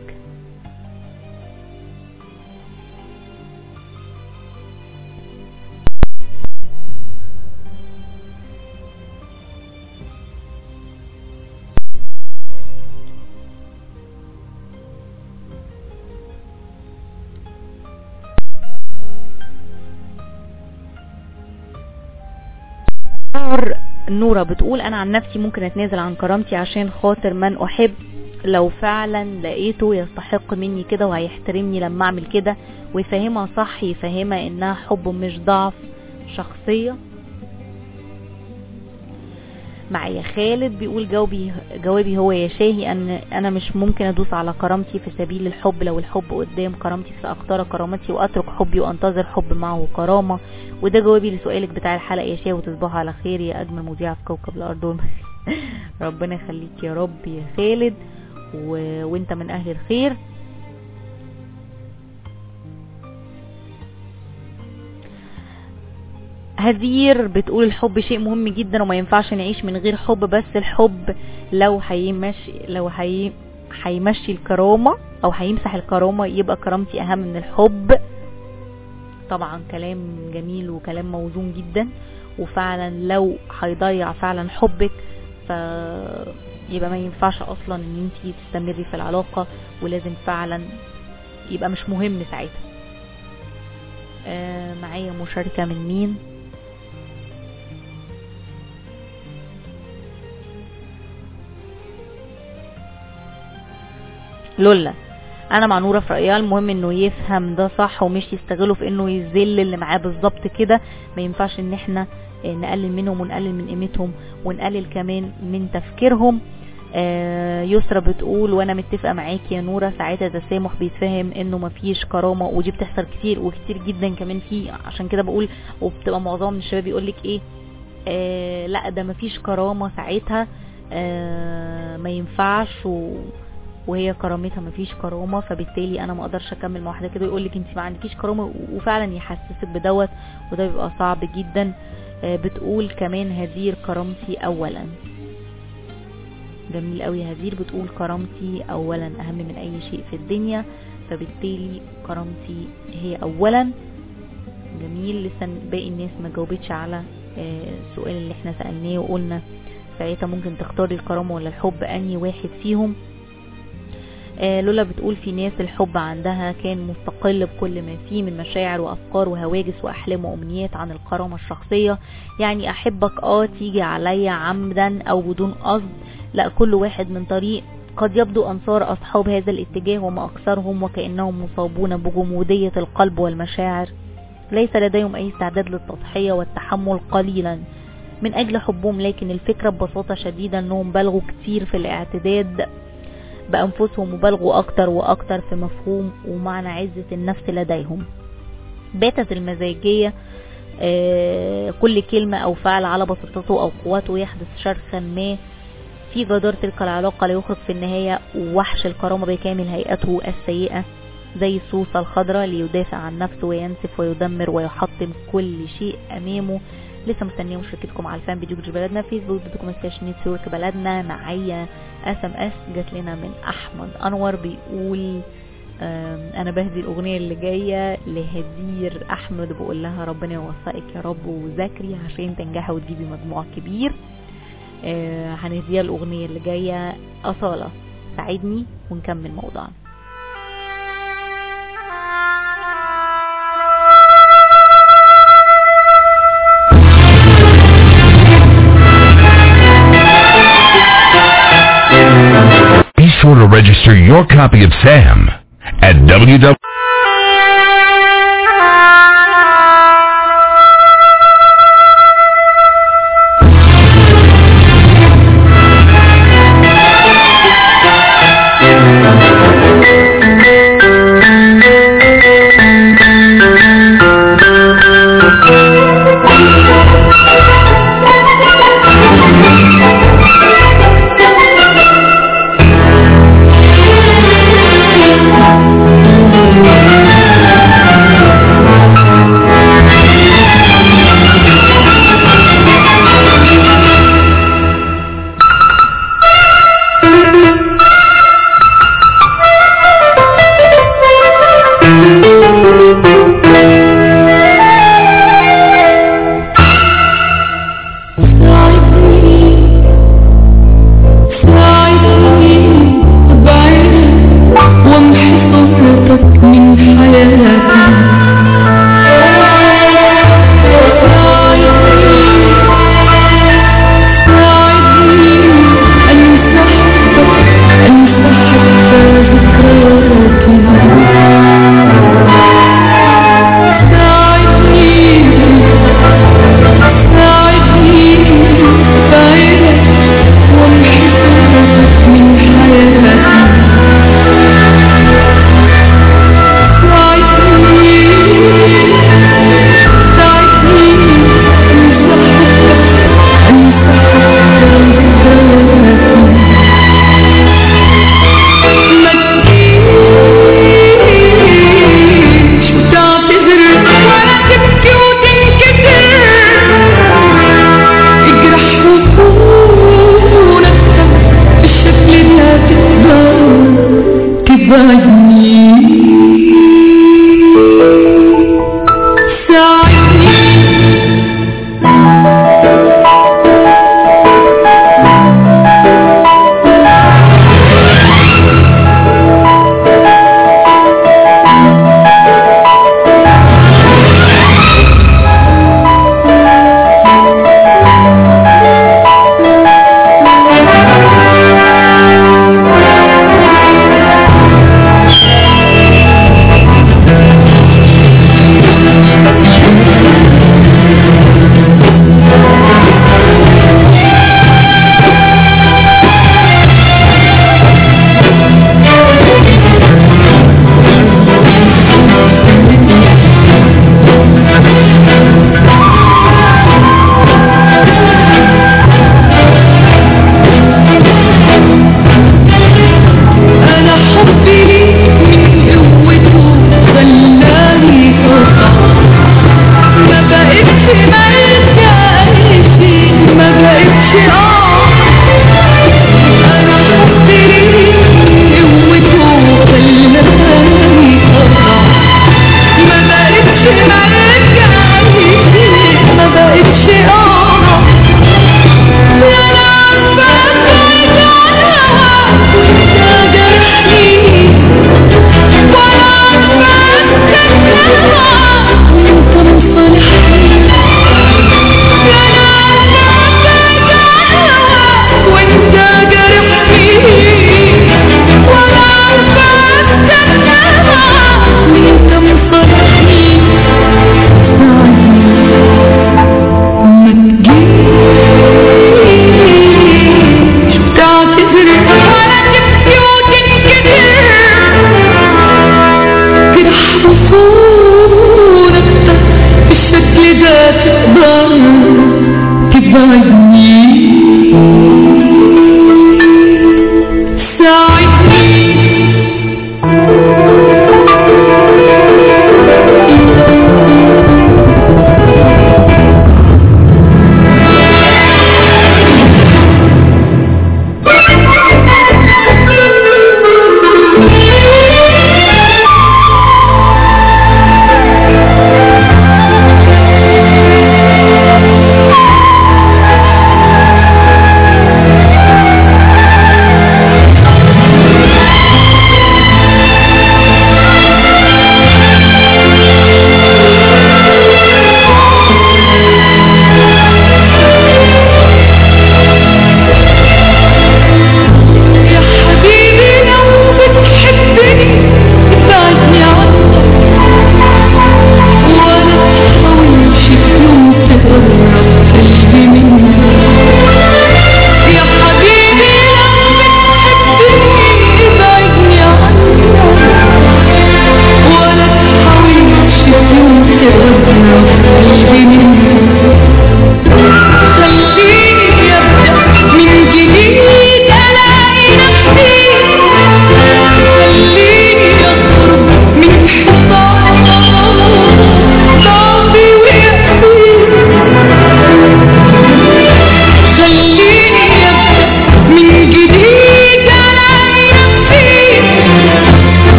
Speaker 1: نورة بتقول انا عن نفسي ممكن اتنازل عن كرامتي عشان خاطر من احب، لو فعلا لقيته يستحق مني كده وهيحترمني لما اعمل كده، ويفهمها صح، يفهمها انها حب مش ضعف شخصية. معايا خالد بيقول جوابي هو يا شاهي، ان انا مش ممكن ادوس على كرامتي في سبيل الحب. لو الحب قدام كرامتي ساختار كرامتي واترك حبي وانتظر حب معه كرامة. وده جوابي لسؤالك بتاع الحلقة يا شاهي، وتصبحوا على خير يا اجمل مذيعة في كوكب الارض. ربنا يخليك يا رب يا خالد، وانت من اهل الخير. هدير بتقول الحب شيء مهم جدا وما ينفعش نعيش من غير حب، بس الحب لو هيمشي الكرامة او هيمسح الكرامة يبقى كرامتي اهم من الحب. طبعا كلام جميل وكلام موزون جدا، وفعلا لو هيضيع فعلا حبك فيبقى ما ينفعش اصلا ان انتي تستمري في العلاقة، ولازم فعلا يبقى مش مهم ساعتها. معايا مشاركة من مين؟ لولا. انا مع نورة في رأيها، المهم انه يفهم ده صح ومش يستغله في انه يذل اللي معاه بالظبط كده. ما ينفعش ان احنا نقلل منهم ونقلل من قيمتهم ونقلل كمان من تفكيرهم. يسرى بتقول وانا متفقه معاكي يا نوره، ساعتها التسامح بيتفهم انه مفيش كرامه، ودي بتحصل كتير وكتير جدا كمان فيه. عشان كده بقول، وبتبقى معظم من الشباب يقولك ايه، لا ده مفيش كرامه ساعتها، ما ينفعش، وهي كرامتها مفيش كرامه، فبالتالي انا ما اقدرش اكمل مع واحده كده يقولك انت ما عندكيش كرامه، وفعلا يحسسك بدوت، وده بيبقى صعب جدا. بتقول كمان هدير كرامتي اولا. جميل قوي. هدير بتقول كرامتي اولا اهم من اي شيء في الدنيا، فبالتالي كرامتي هي اولا. جميل. لسه باقي الناس ما جاوبتش على السؤال اللي احنا سألناه، وقلنا ساعتها ممكن تختاري الكرامة ولا الحب، انهي واحد فيهم. لولا بتقول في ناس الحب عندها كان مستقل بكل ما فيه من مشاعر وافكار وهواجس واحلام وامنيات عن الكرامة الشخصية. يعني احبك تيجي عليا عمدا او بدون قصد، لا، كل واحد من طريق. قد يبدو انصار اصحاب هذا الاتجاه وما اكثرهم وكأنهم مصابون بجمودية القلب والمشاعر، ليس لديهم اي استعداد للتضحية والتحمل قليلا من اجل حبهم، لكن الفكرة ببساطة شديدة انهم بلغوا كتير في الاعتداد بأنفسهم، وبلغوا أكتر وأكتر في مفهوم ومعنى عزة النفس لديهم. باتت المزاجية كل كلمة أو فعل على بساطته أو قوته يحدث شرخا ما في جدار تلك العلاقة، ليخرج في النهاية وحش الكرامة بكامل هيئته السيئة زي الصوصة الخضراء ليدافع عن نفسه وينسف ويدمر ويحطم كل شيء أمامه. لسه مستنيه مشاركتكم على الفان بيج بلدنا فيسبوك .com/نتورك بلدنا. معايا SMS جات لنا من احمد انور بيقول انا بهدي الاغنيه اللي جايه لهدير احمد، بقول لها ربنا يوفقك يا رب وذاكري عشان تنجحي وتجيبي مجموع كبير. هنديها الاغنيه اللي جايه اصاله ساعدني ونكمل موضوعنا.
Speaker 4: Be sure to register your copy of Sam at www.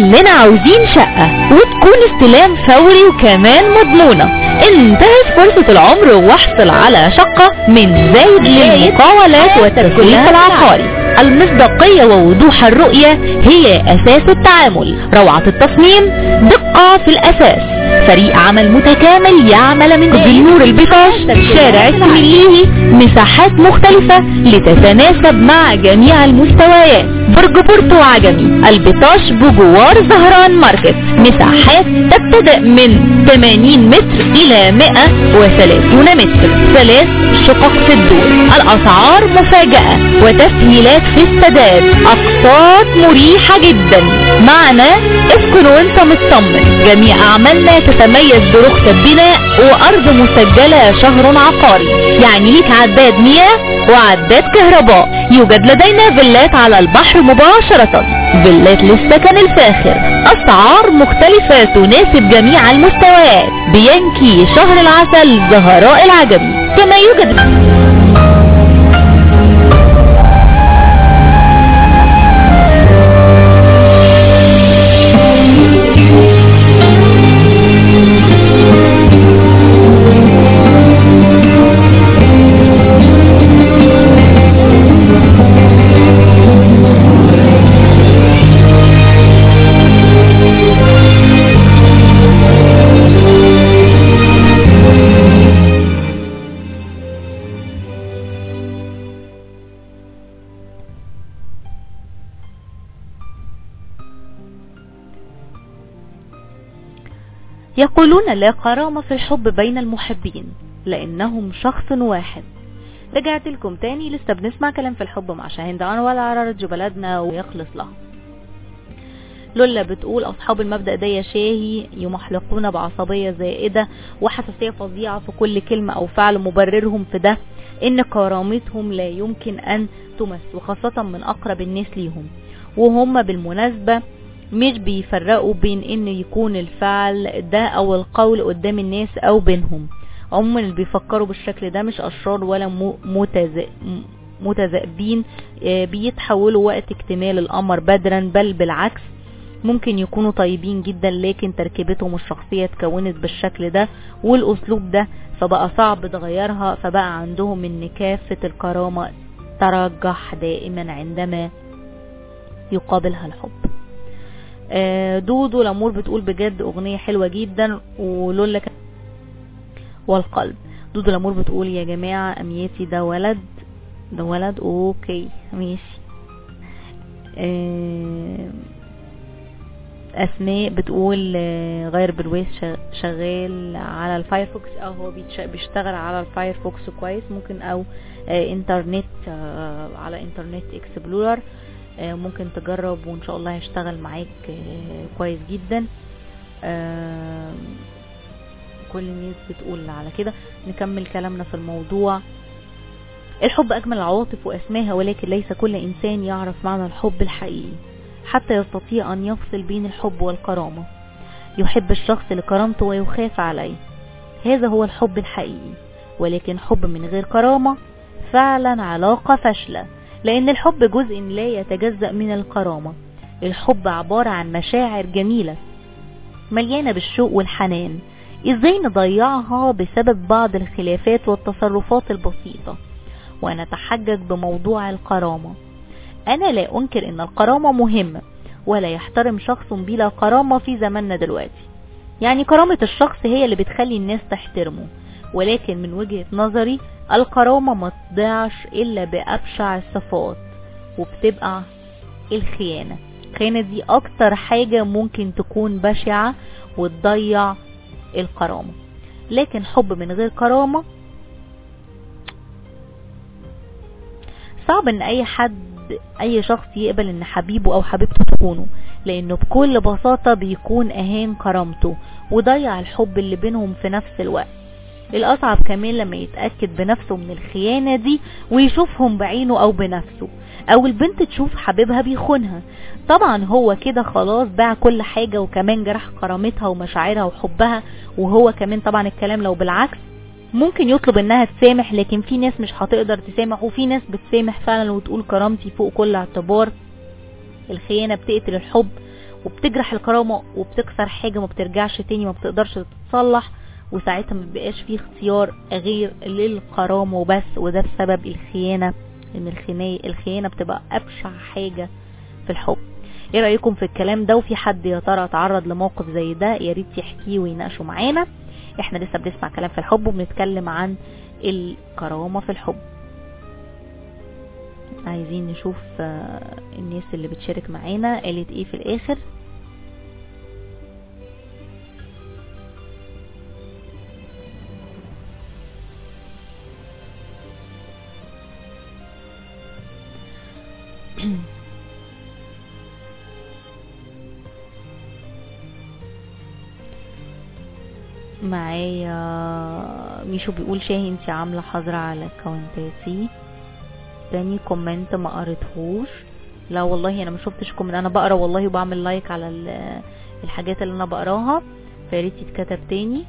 Speaker 1: كلنا عاوزين شقة وتكون استلام فوري وكمان مضمونة. انتهت فرصة العمر واحصل على شقة من زايد للمقاولات والتسويق العقاري. المصداقية ووضوح الرؤية هي اساس التعامل، روعة التصميم، دقة في الاساس، فريق عمل متكامل يعمل من بالنور البطاش، شارع السميليه، مساحات مختلفة لتتناسب مع جميع المستويات. برج بورتو عجمي البطاش بجوار زهران ماركت، مساحات تبتدأ من 80 متر الى 130 متر، 3 شقق في الدور. الاسعار مفاجأة وتسهيلات في السداد، اقساط مريحة جدا. معنا اسكن وانت مطمن. جميع اعمالنا تتميز برخصة بناء وارض مسجلة شهر عقاري، يعني ليك عداد مياه وعداد كهرباء. يوجد لدينا فيلات على البحر مباشرة، فيلات للسكن الفاخر، اسعار مختلفة تناسب جميع المستويات. بينكي شهر العسل زهراء العجمي. كما يوجد يقولون لا كرامة في الحب بين المحبين لأنهم شخص واحد. رجعت لكم تاني، لسه بنسمع كلام في الحب مع شاهين دعان ولا عرارة بلدنا ويخلص لها. لولا بتقول أصحاب المبدأ ده يا شاهي يمحلقون بعصبية زائدة وحساسية فظيعة في كل كلمة أو فعل. مبررهم في ده إن كرامتهم لا يمكن أن تمس، وخاصة من أقرب الناس ليهم. وهم بالمناسبة مش بيفرقوا بين ان يكون الفعل ده او القول قدام الناس او بينهم. عموما اللي بيفكروا بالشكل ده مش اشرار ولا متذئبين بيتحولوا وقت اكتمال الامر بدرا، بل بالعكس ممكن يكونوا طيبين جدا، لكن تركيبتهم الشخصية اتكونت بالشكل ده والاسلوب ده، فبقى صعب تغيرها. فبقى عندهم ان كافة الكرامة ترجح دائما عندما يقابلها الحب. دودو الامور بتقول بجد اغنية حلوة جدا. ولولا والقلب. دودو الامور بتقول يا جماعة امياتي ده ولد اوكي ماشي. اسماء بتقول غير بالويس شغال على الفايرفوكس، هو بيشتغل على الفايرفوكس كويس، ممكن او انترنت على انترنت اكسبلورر ممكن تجرب وان شاء الله هيشتغل معاك كويس جدا. كل الناس بتقول على كده. نكمل كلامنا في الموضوع. الحب اجمل العواطف واسماها، ولكن ليس كل انسان يعرف معنى الحب الحقيقي حتى يستطيع ان يفصل بين الحب والكرامة. يحب الشخص لكرامته ويخاف عليه، هذا هو الحب الحقيقي. ولكن حب من غير كرامة فعلا علاقة فاشلة، لان الحب جزء لا يتجزأ من الكرامة. الحب عبارة عن مشاعر جميلة مليانة بالشوق والحنان، ازاي نضيعها بسبب بعض الخلافات والتصرفات البسيطة ونتحجج بموضوع الكرامة؟ انا لا انكر ان الكرامة مهمة، ولا يحترم شخص بلا كرامة في زماننا دلوقتي. يعني كرامة الشخص هي اللي بتخلي الناس تحترمه، ولكن من وجهة نظري الكرامة ما تضيعش الا بأبشع الصفات، وبتبقى الخيانة. الخيانة دي اكتر حاجة ممكن تكون بشعة وتضيع الكرامة. لكن حب من غير كرامة صعب ان اي شخص يقبل ان حبيبه او حبيبته تكونه، لانه بكل بساطة بيكون اهان كرامته وضيع الحب اللي بينهم في نفس الوقت. الاصعب كمان لما يتأكد بنفسه من الخيانة دي ويشوفهم بعينه او بنفسه، او البنت تشوف حبيبها بيخونها. طبعا هو كده خلاص باع كل حاجة، وكمان جرح كرامتها ومشاعرها وحبها. وهو كمان طبعا الكلام لو بالعكس ممكن يطلب انها تسامح، لكن في ناس مش هتقدر تسامح، وفي ناس بتسامح فعلا وتقول كرامتي فوق كل اعتبار. الخيانة بتقتل الحب وبتجرح الكرامة وبتكسر حاجة ما بترجعش تاني، ما بتقدرش تتصلح، وساعتها ما بيبقاش فيه اختيار غير للكرامة وبس. وده بسبب الخيانة، ان الخيانة بتبقى ابشع حاجة في الحب. ايه رأيكم في الكلام ده؟ وفي حد يا ترى اتعرض لموقف زي ده؟ يا ريت يحكيه ويناقشوا معانا. احنا لسه بنسمع كلام في الحب وبنتكلم عن الكرامة في الحب. عايزين نشوف الناس اللي بتشارك معانا قالت ايه في الاخر. معايا ميشو بيقول شاهي انتي عاملة حظر على كومنتاتي. تاني كومنت ما قريتهوش. لا والله انا ما شفتش كومنت، انا بقرا والله وبعمل لايك على الحاجات اللي انا بقراها، فياريت يتكتب تاني.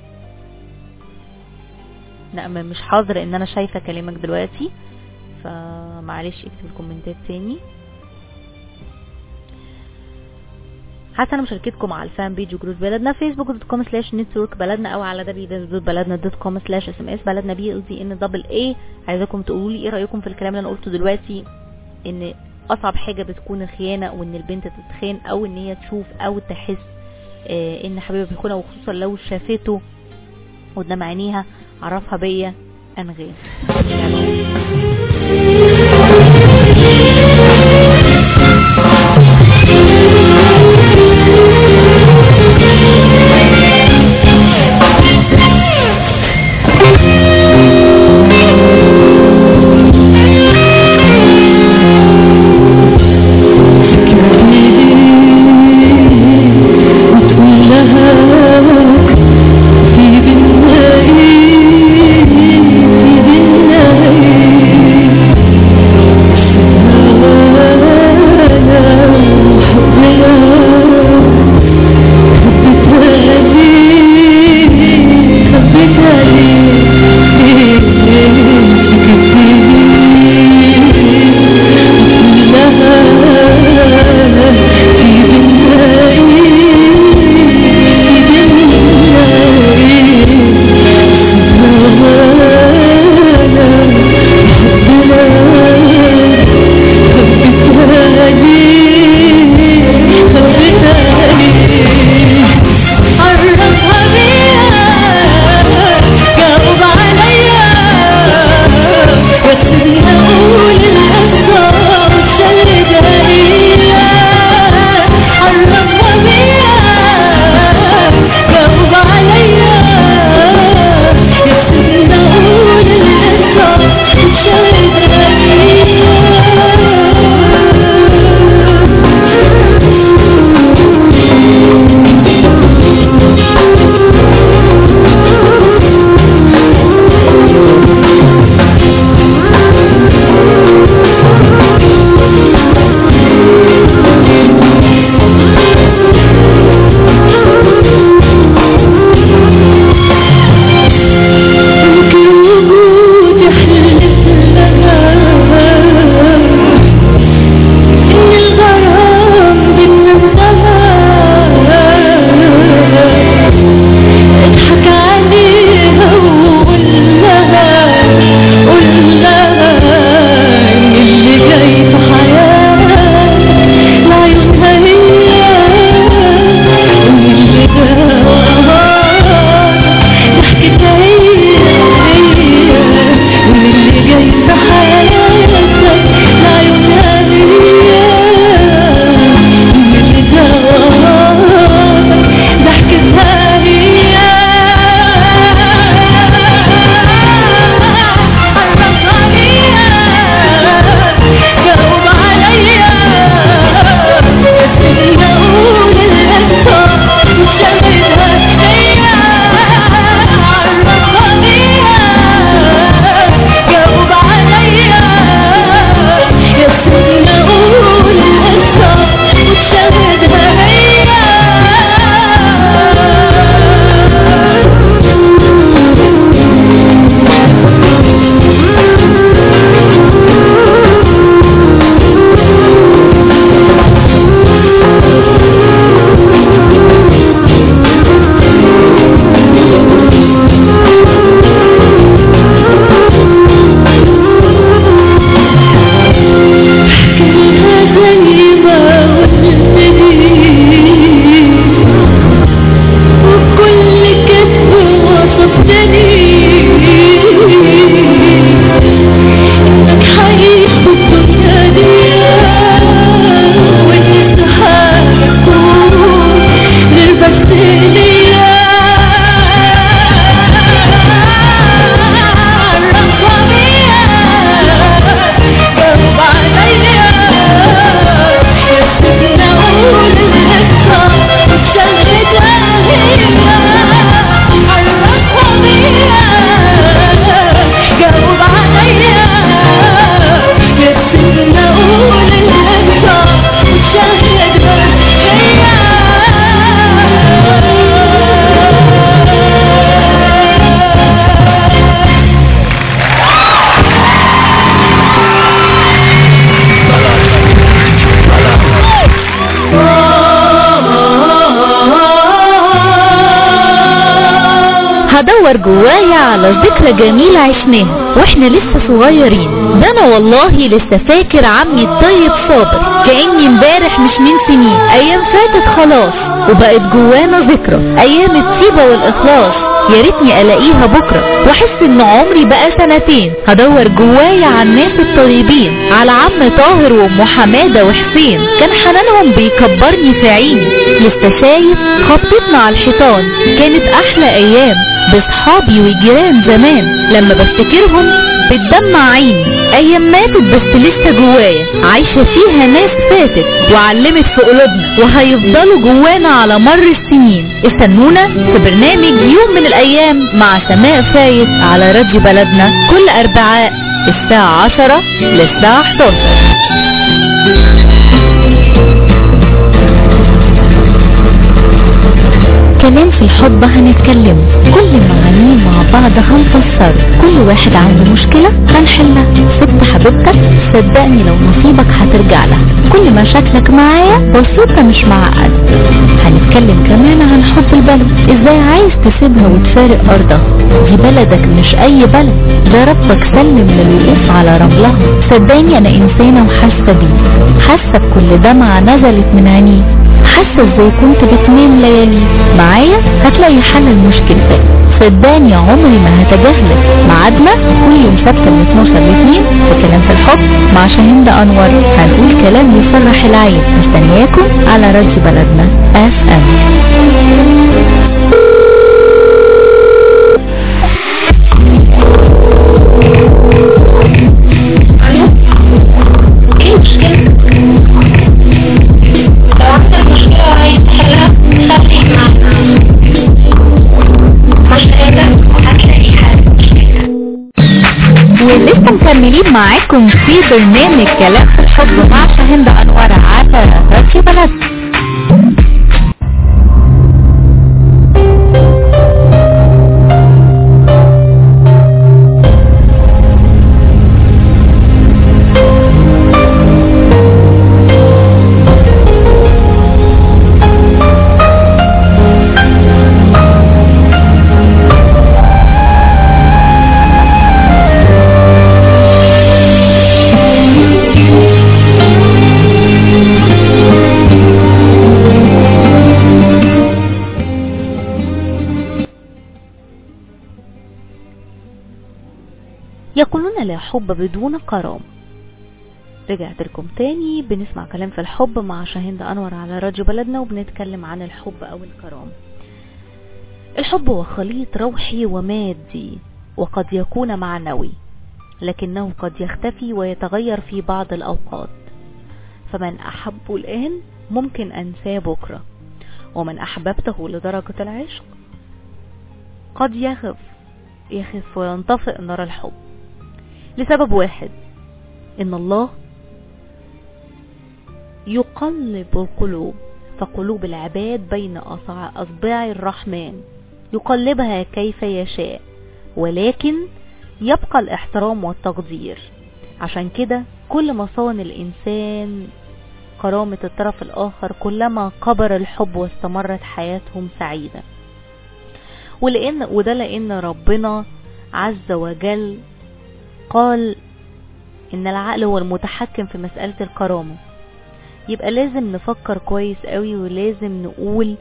Speaker 1: لا مش حاضر ان انا شايفة كلامك دلوقتي، فمعلش اكتب الكومنتات تاني. حسنا مشاركتكم على الفان بيج وجروب بلدنا facebook.com/network بلدنا او على www.baladna.com/sms بلدنا BLDNAA. عايزاكم تقولوا لي ايه رايكم في الكلام اللي انا قلته دلوقتي، ان اصعب حاجه بتكون الخيانه، وان البنت تتخان او ان هي تشوف او تحس ان حبيبها بيخونها، وخصوصا لو شافته قدام عينيها. عرفها بيا انغام.
Speaker 3: في بالنهاية
Speaker 1: هدور جوايا على ذكرى جميلة عشناها واحنا لسه صغيرين. ده انا والله لسه فاكر عمي الطيب صابر كأني امبارح مش من سنين. ايام فاتت خلاص وبقت جوانا ذكرى، ايام الطيبة والاخلاص يا ريتني الاقيها بكرة واحس ان عمري بقى سنتين. هدور جوايا على الناس الطيبين، على عم طاهر وام حمادة وحسين كان حنانهم بيكبرني في عيني. لسه شايف خبطتنا على الحيطان كانت احلى ايام بصحابي وجيران زمان، لما بفتكرهم بتدمع عيني. ايام ماتت بس لسه جوايا عايشة فيها ناس فاتت وعلمت في قلوبنا وهيفضلوا جوانا على مر السنين. استنونا في برنامج يوم من الايام مع سماء فايد على راديو بلدنا كل اربعاء الساعة 10 للساعة 11. كلام في الحب هنتكلم، كل معانيه مع بعض هنفسر، كل واحد عنده مشكلة هنحلها. سبت حبيبتك صدقني لو نصيبك هترجع لها، كل مشاكلك معايا بسيطة مش معقدة. هنتكلم كمان عن حب البلد، ازاي عايز تسيبها وتفارق ارضها، دي بلدك مش اي بلد، ده ربك سلم للوقوف على رملها. صدقني انا انسانة وحاسة بيه، حاسة بكل دمعة نزلت من عينيه، حاسة ازاي كنت بتنام ليالي معايا هتلاقي حل لمشكلتك. صدقني عمري ما هتجاهلك. ميعادنا كل يوم سبت من 12 ل 2 في كلام في الحب مع شاهين انور، هنقول كلام يفرح العين. مستنياكم على راديو بلدنا FM. ولسه مكملين معاكم في برنامج كلام في الحب مع شاهين انور على راديو بلدنا. يقولون لا حب بدون كرامة. رجعت لكم تاني بنسمع كلام في الحب مع شاهين انور على راديو بلدنا، وبنتكلم عن الحب او الكرامة. الحب هو خليط روحي ومادي وقد يكون معنوي، لكنه قد يختفي ويتغير في بعض الأوقات. فمن أحبه الآن ممكن أنساه بكرة، ومن أحببته لدرجة العشق قد يخف وينطفئ نار الحب لسبب واحد، إن الله يقلب القلوب، فقلوب العباد بين أصبع الرحمن يقلبها كيف يشاء، ولكن يبقى الاحترام والتقدير. عشان كده كل ما صان الإنسان كرامة الطرف الآخر كلما كبر الحب واستمرت حياتهم سعيدة. وده لأن ربنا عز وجل قال إن العقل هو المتحكم في مسألة الكرامة. يبقى لازم نفكر كويس قوي، ولازم نقول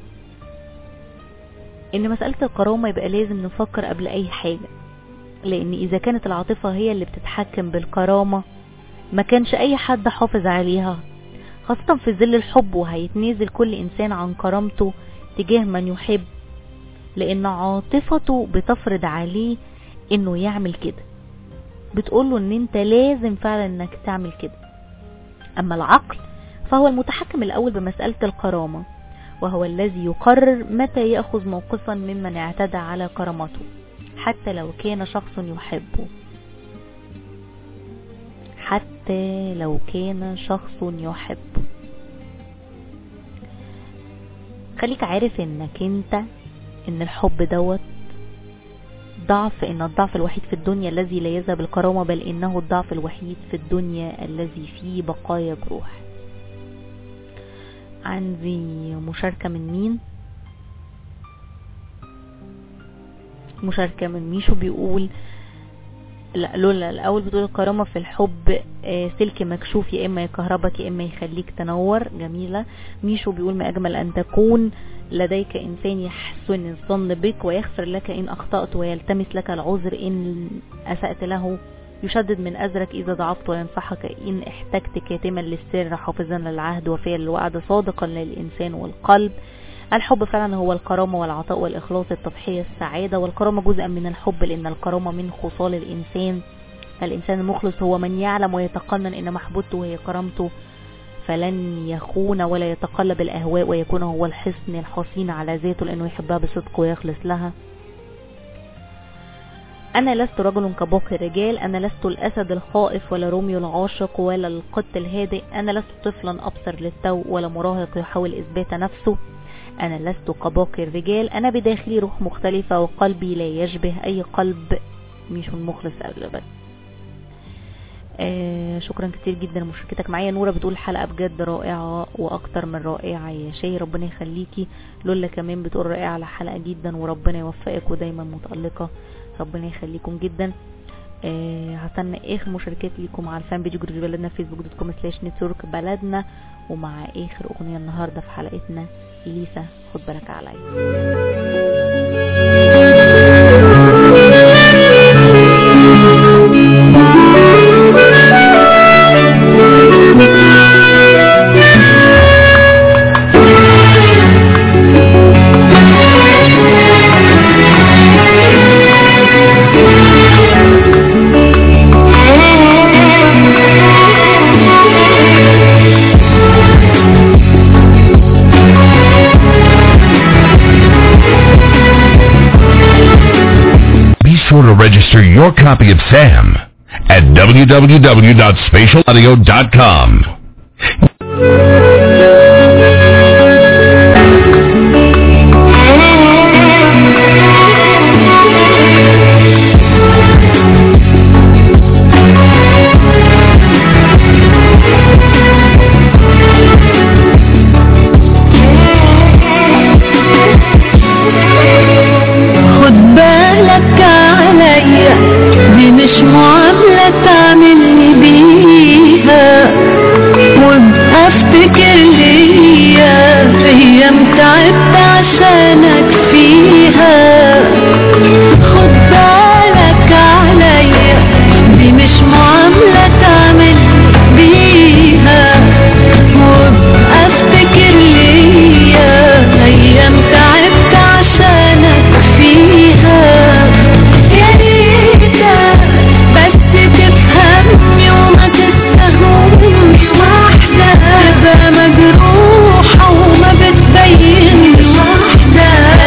Speaker 1: إن مسألة الكرامة يبقى لازم نفكر قبل أي حاجة، لأن إذا كانت العاطفة هي اللي بتتحكم بالكرامة ما كانش أي حد حافظ عليها، خاصة في ظل الحب، وهيتنازل كل إنسان عن كرامته تجاه من يحب، لأن عاطفته بتفرض عليه إنه يعمل كده، بتقوله إن أنت لازم فعلا إنك تعمل كده. أما العقل فهو المتحكم الأول بمسألة الكرامة، وهو الذي يقرر متى يأخذ موقفا ممن اعتدى على كرامته حتى لو كان شخص يحبه، حتى لو كان شخص يحبه. خليك عارف انك ان الحب دوت ضعف، ان الضعف الوحيد في الدنيا الذي لا يذهب الكرامة، بل انه الضعف الوحيد في الدنيا الذي فيه بقايا جروح. عندي مشاركة من مين؟ مشاركة من ميشو بيقول لا لولا الاول بتقول الكرامة في الحب سلك مكشوف، يا اما يكهربك يا اما يخليك تنور. جميلة. ميشو بيقول ما اجمل ان تكون لديك انسان يحسن الظن بك ويغفر لك ان اخطأت ويلتمس لك العذر ان اسأت له، يشدد من أزرك إذا ضعفت وينصحك إن احتجت، كاتما للسر حافظا للعهد وفيا للوعد صادقا للإنسان والقلب. الحب فعلا هو الكرامة والعطاء والإخلاص، التضحية، السعادة. والكرامة جزءا من الحب لأن الكرامة من خصال الإنسان. الإنسان المخلص هو من يعلم ويتقنن إن محبوبته هي كرامته، فلن يخون ولا يتقلب الأهواء ويكون هو الحصن الحصين على ذاته لأنه يحبها بصدق ويخلص لها. أنا لست رجل كباقي الرجال، أنا لست الأسد الخائف ولا روميو العاشق ولا القط الهادئ، أنا لست طفلا أبصر للتو ولا مراهق يحاول إثبات نفسه، أنا لست كباقي الرجال، أنا بداخلي روح مختلفة وقلبي لا يشبه أي قلب مش مخلص أبدا. شكرا كتير جدا لمشاركتك معايا. نورة بتقول الحلقة بجد رائعة وأكتر من رائعة يا شي، ربنا يخليكي. لولا كمان بتقول رائعة على حلقة جدا وربنا يوفقك ودايما متألقة، ربنا يخليكم جدا. هستنى اخر مشاركات ليكم على الفان بيج جروب بلدنا facebook.com/network بلدنا. ومع اخر اغنية النهاردة في حلقتنا إليسا خد بالك عليا.
Speaker 4: To register your copy of Sam at www.spatialaudio.com.
Speaker 6: دي مش معاملة تعملني بيها، وابقى افتكر ليا ايام تعبت عشانك فيها. خد بالك عليا دي مش معاملة تعملني بيها، وابقى افتكر ليا ايام تعبت عشانك فيها. تفهمني وما تستهوني واحدة، تبقى مجروحة وما بتبين واحدة.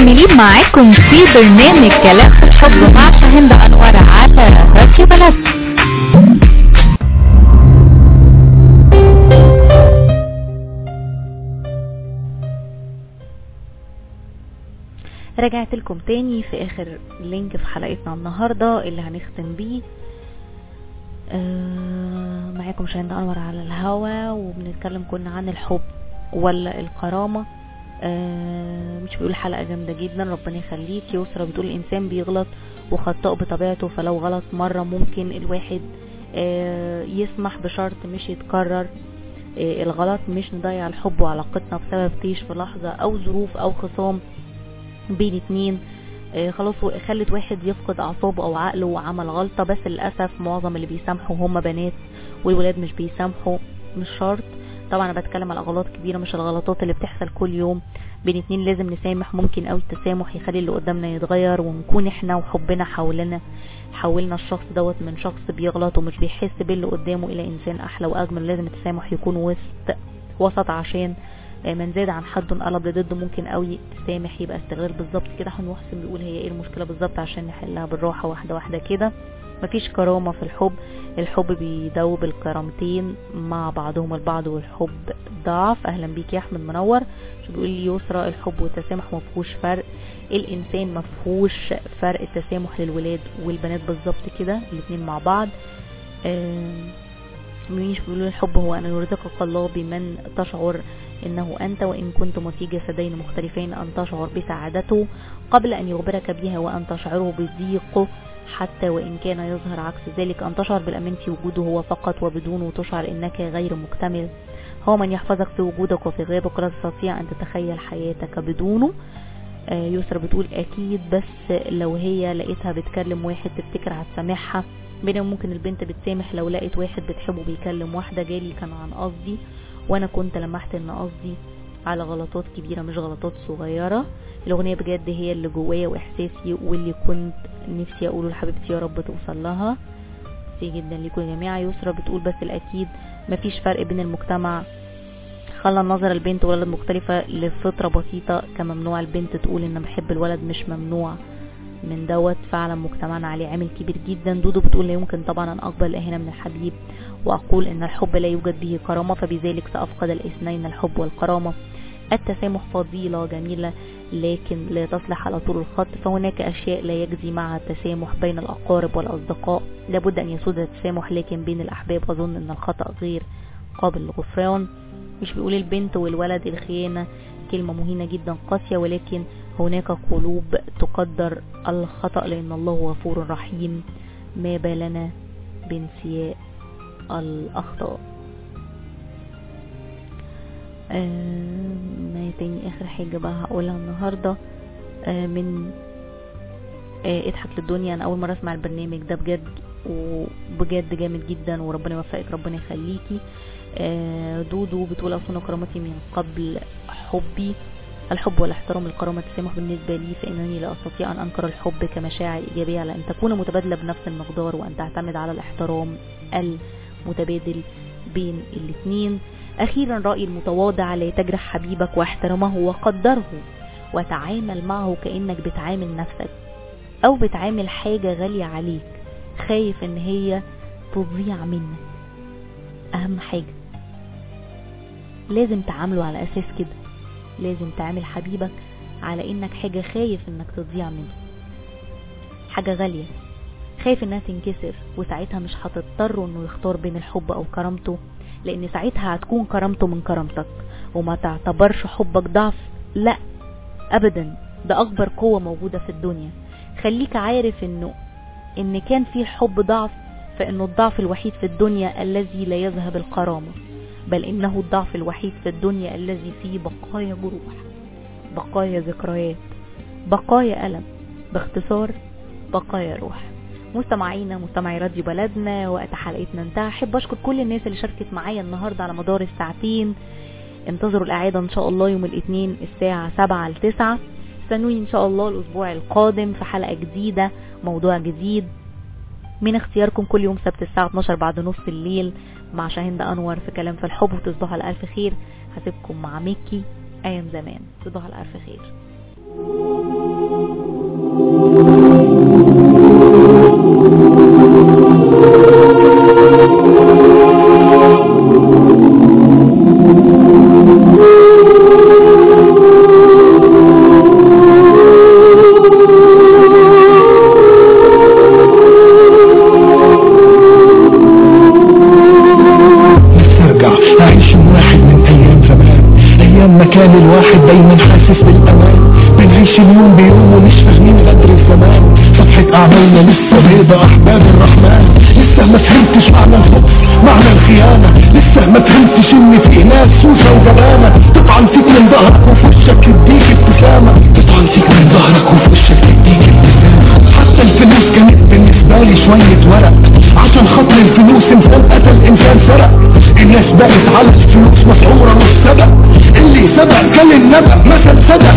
Speaker 1: مكملين معاكم في برنامج كلام في الحب مع شاهين أنور على راديو بلدنا. رجعت لكم تاني في اخر لينك في حلقتنا النهاردة اللي هنختم بيه. معاكم شاهين أنور على الهوا، وبنتكلم كنا عن الحب ولا الكرامة. مش بيقول حلقة جامدة جدا، ربنا يخليك. يسرى بتقول الانسان بيغلط وخطأ بطبيعته، فلو غلط مرة ممكن الواحد يسمح بشرط مش يتكرر الغلط. مش نضيع الحب وعلاقتنا بسبب طيش في لحظة او ظروف او خصام بين اتنين خلاص خلت واحد يفقد اعصابه او عقله وعمل غلطة. بس للأسف معظم اللي بيسامحوا هم بنات، والولاد مش بيسامحوا. مش شرط طبعا، انا بتكلم على اغلاط كبيرة مش الغلطات اللي بتحصل كل يوم بين اتنين. لازم نسامح، ممكن اوي التسامح يخلي اللي قدامنا يتغير، ونكون احنا وحبنا حولنا الشخص دوت من شخص بيغلط ومش بيحس باللي قدامه الى انسان احلى واجمل. لازم التسامح يكون وسط عشان من زاد عن حد انقلب لضده. ممكن اوي تسامح يبقى استغلال. بالظبط كده. هنحسن بيقول هي ايه المشكلة بالظبط عشان نحلها بالراحة واحدة واحدة كده. مفيش كرامة في الحب. الحب بيدوب الكرامتين مع بعضهم البعض، والحب ضعف. اهلا بيك يا احمد منور. شو بيقول لي يسرى الحب والتسامح مفهوش فرق. الانسان مفهوش فرق. التسامح للولاد والبنات بالظبط كده، الاتنين مع بعض. مش بيقولوا الحب هو ان يرزقك الله بمن تشعر انه انت، وان كنتم في جسدين مختلفين ان تشعر بسعادته قبل ان يخبرك بها، وان تشعره بضيقه حتى وان كان يظهر عكس ذلك. ان تشعر بالامان في وجوده هو فقط، وبدونه تشعر انك غير مكتمل. هو من يحفظك في وجودك وفي غيابك، لا تستطيع ان تتخيل حياتك بدونه. يسرى بتقول اكيد، بس لو هي لقيتها بتكلم واحد تفتكر هتسامحها. بينما ممكن البنت بتسامح لو لقيت واحد بتحبه بيكلم واحدة. جالي كان عن قصدي، وانا كنت لمحت ان قصدي على غلطات كبيرة مش غلطات صغيرة. الاغنية بجد هي اللي جوايا واحساسي، واللي كنت نفسي اقوله لحبيبتي يا رب توصل لها. ميرسي جدا لكم يا جماعة. يسرى بتقول بس الاكيد مفيش فرق بين المجتمع خلى النظر البنت والولد مختلفة لفترة بسيطة. كممنوع البنت تقول ان بحب الولد، مش ممنوع من دوت. فعلا مجتمعنا عليه عامل كبير جدا. دودو بتقول لا يمكن طبعا ان اقبل اهانة من الحبيب، واقول ان الحب لا يوجد به كرامة، فبذلك سافقد الاثنين الحب والكرامة. التسامح فضيلة جميلة لكن لا تصلح على طول الخط، فهناك اشياء لا يجزي معها التسامح بين الاقارب والاصدقاء. لابد ان يسود التسامح، لكن بين الاحباب اظن ان الخطأ غير قابل للغفران. مش بيقول البنت والولد الخيانة كلمة مهينة جدا قاسية، ولكن هناك قلوب تقدر الخطأ لأن الله غفور رحيم. ما بالنا بانسياء الأخطاء. ما تاني آخر حاجة بقى هقولها النهاردة من اضحك للدنيا. أنا أول مرة أسمع البرنامج ده بجد، وبجد جامد جدا، وربنا يوفقك ربنا يخليكي. دودو بتقول أصون كرامتي من قبل حبي. الحب والاحترام الكرامة التسامح بالنسبة لي، فإنني لا أستطيع أن أنكر الحب كمشاعر إيجابية على أن تكون متبادلة بنفس المقدار، وأن تعتمد على الاحترام المتبادل بين الاثنين. أخيرا رأيي المتواضع: لا تجرح حبيبك واحترمه وقدره، وتعامل معه كأنك بتعامل نفسك أو بتعامل حاجة غالية عليك، خايف إن هي تضيع منك. أهم حاجة لازم تعامله على أساس كده. لازم تعامل حبيبك على انك حاجة خايف انك تضيع منه، حاجة غالية خايف انها تنكسر، وساعتها مش هتضطر انه يختار بين الحب او كرامته، لان ساعتها هتكون كرامته من كرامتك. وما تعتبرش حبك ضعف، لا ابدا، ده اكبر قوة موجودة في الدنيا. خليك عارف ان كان في حب ضعف، فانه الضعف الوحيد في الدنيا الذي لا يذهب الكرامة، بل انه الضعف الوحيد في الدنيا الذي فيه بقايا جروح، بقايا ذكريات، بقايا ألم، باختصار بقايا روح. مستمعي راديو بلدنا، وقت حلقتنا انتهى. احب اشكر كل الناس اللي شاركت معايا النهاردة على مدار الساعتين. انتظروا الإعادة ان شاء الله يوم الاثنين الساعة 7 ل 9. استنوني ان شاء الله الاسبوع القادم في حلقة جديدة، موضوع جديد من اختياركم، كل يوم سبت الساعة 12 بعد نص الليل مع شاهين أنور في كلام في الحب. وتصبحوا على ألف خير. هسيبكم مع ميكي أيام زمان. تصبحوا على ألف خير.
Speaker 7: كان الواحد دايما حاسس بالامان، بنعيش اليوم بيوم ومش فاهمين قدر الزمان. صفحة اعمالنا لسه بيضة احباب الرحمن، لسه ما فهمتش معنى الحب معنى الخيانة، لسه ما فهمتش ان في ناس سوسة وجبانة تطعن فيك من ظهرك وفي وشك تديك ابتسامة، تطعن فيك من ظهرك وفي وشك تديك ابتسامة. حتى الفلوس كانت بالنسبة لي شوية ورق، عشان خاطر الفلوس انسان قتل انسان سرق. الناس بقت على الفلوس مسعورة مش سبق، اللي سبق كان النبأ مثل صدق.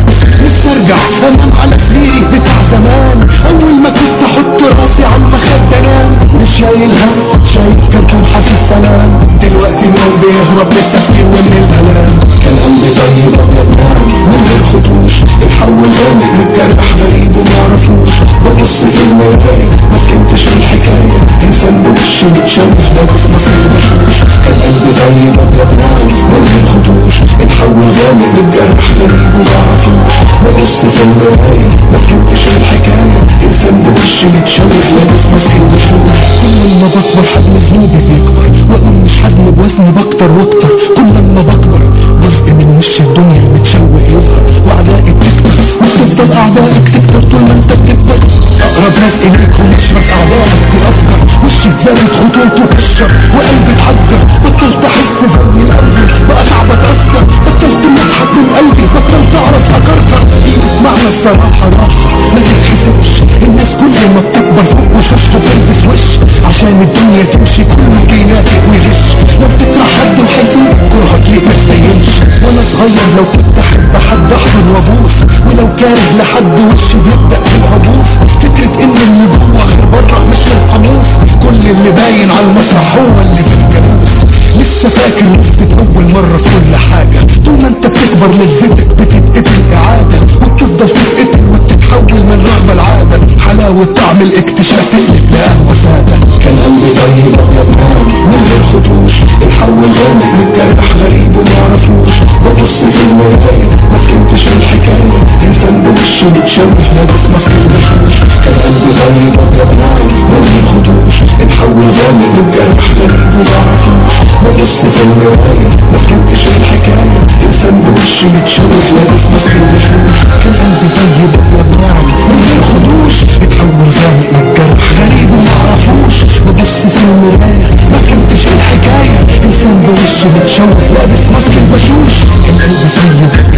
Speaker 7: لسه ارجع انام على سريري بتاع زمان، اول ما كنت احط راسي على المخدة انام، مش شايل هم شايل كركوب حاسس سلام. دلوقتي النوم بيهرب للتفكير ومن الهلام. كان قلبي طيب ابيض نار من غير خطوش، اتحول غامق متجرح غريب ومعرفوش. ببص في المراية ما فهمتش الحكاية، انسان بوش متشوش ده بصمك المشوش. كان قلبي طيب ابيض نار من غير خطوش، اتحول غامق متجرح غريب ومعرفوش. ببص في المراية ما فهمتش الحكاية، انسان بوش متشوش ده بصمك المشوش. كل ما بكبر حجم ذنوبي بيكبر، واقول مش حجم بوزني بكتر واكتر. كل ما بكبر جزء من وش الدنيا متشوه يظهر، واعدائي بتكتر وتفضل اعدائك تكتر طول ما انت بتكبر. اقرب ناس اليك ونشرب اعدائك تأثر، وشي زايد خطوته كشر وقلبي اتحجر. بطلت احس بقلبي بقى صعب اتأثر، بطلت نضحك من قلبي بطلت اعرف اكرر. معنى الصراحة راحة ما تتحسبش، الناس كل ما بتكبر فوق وشوشها تلبس وش، عشان الدنيا تمشي كل كيناتك ويغش. لو بتكره حد وحيدوك كرهك ليه ما تبينش. وانا صغير لو كنت احب حد احضن وابوس، ولو كاره لحد وشي بيبدأ في العبوس. فكرة ان اللي جوه غير بره مش القاموس، كل اللي باين على المسرح هو اللي في الجاموس. لسه فاكر نفسك اول مرة في كل حاجة، طول ما انت بتكبر لذتك بتتقتل اعادة، وبتفضل تتقتل وتتحول من رغبة العادة. حلاوة طعم الاكتشاف تقلب لقهوة سادة. كان قلبي طيب ابيض نار من غير خطوش، اتحول غامق متجرح غريب ومعرفوش. ببص في المراية ما فهمتش الحكاية، انسان بوش متشوه لابس ماسك المشوش. كان قلبي طيب ابيض نار من غير خطوش، اتحول غامق متجرح غريب ومعرفوش. ببص في المراية ما فهمتش الحكاية، انسان بوش متشوه لابس ماسك المشوش. كان قلبي طيب ابيض نار من غير خطوش، اتحول غامق متجرح غريب ومعرفوش. ببص في المراية ما فهمتش الحكاية، انسان بوش متشوه لابس ماسك المشوش. كان قلبي طيب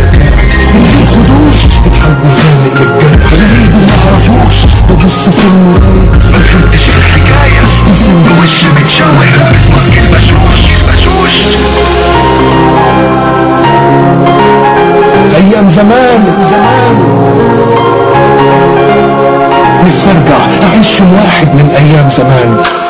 Speaker 7: من غير خطوش، اتحول غامق متجرح غريب ومعرفوش. ببص في المراية ما فهمتش الحكاية، انسان بوش متشوه لابس ماسك المشوش. ايام زمان نفسي ارجع اعيش واحد من ايام زمان.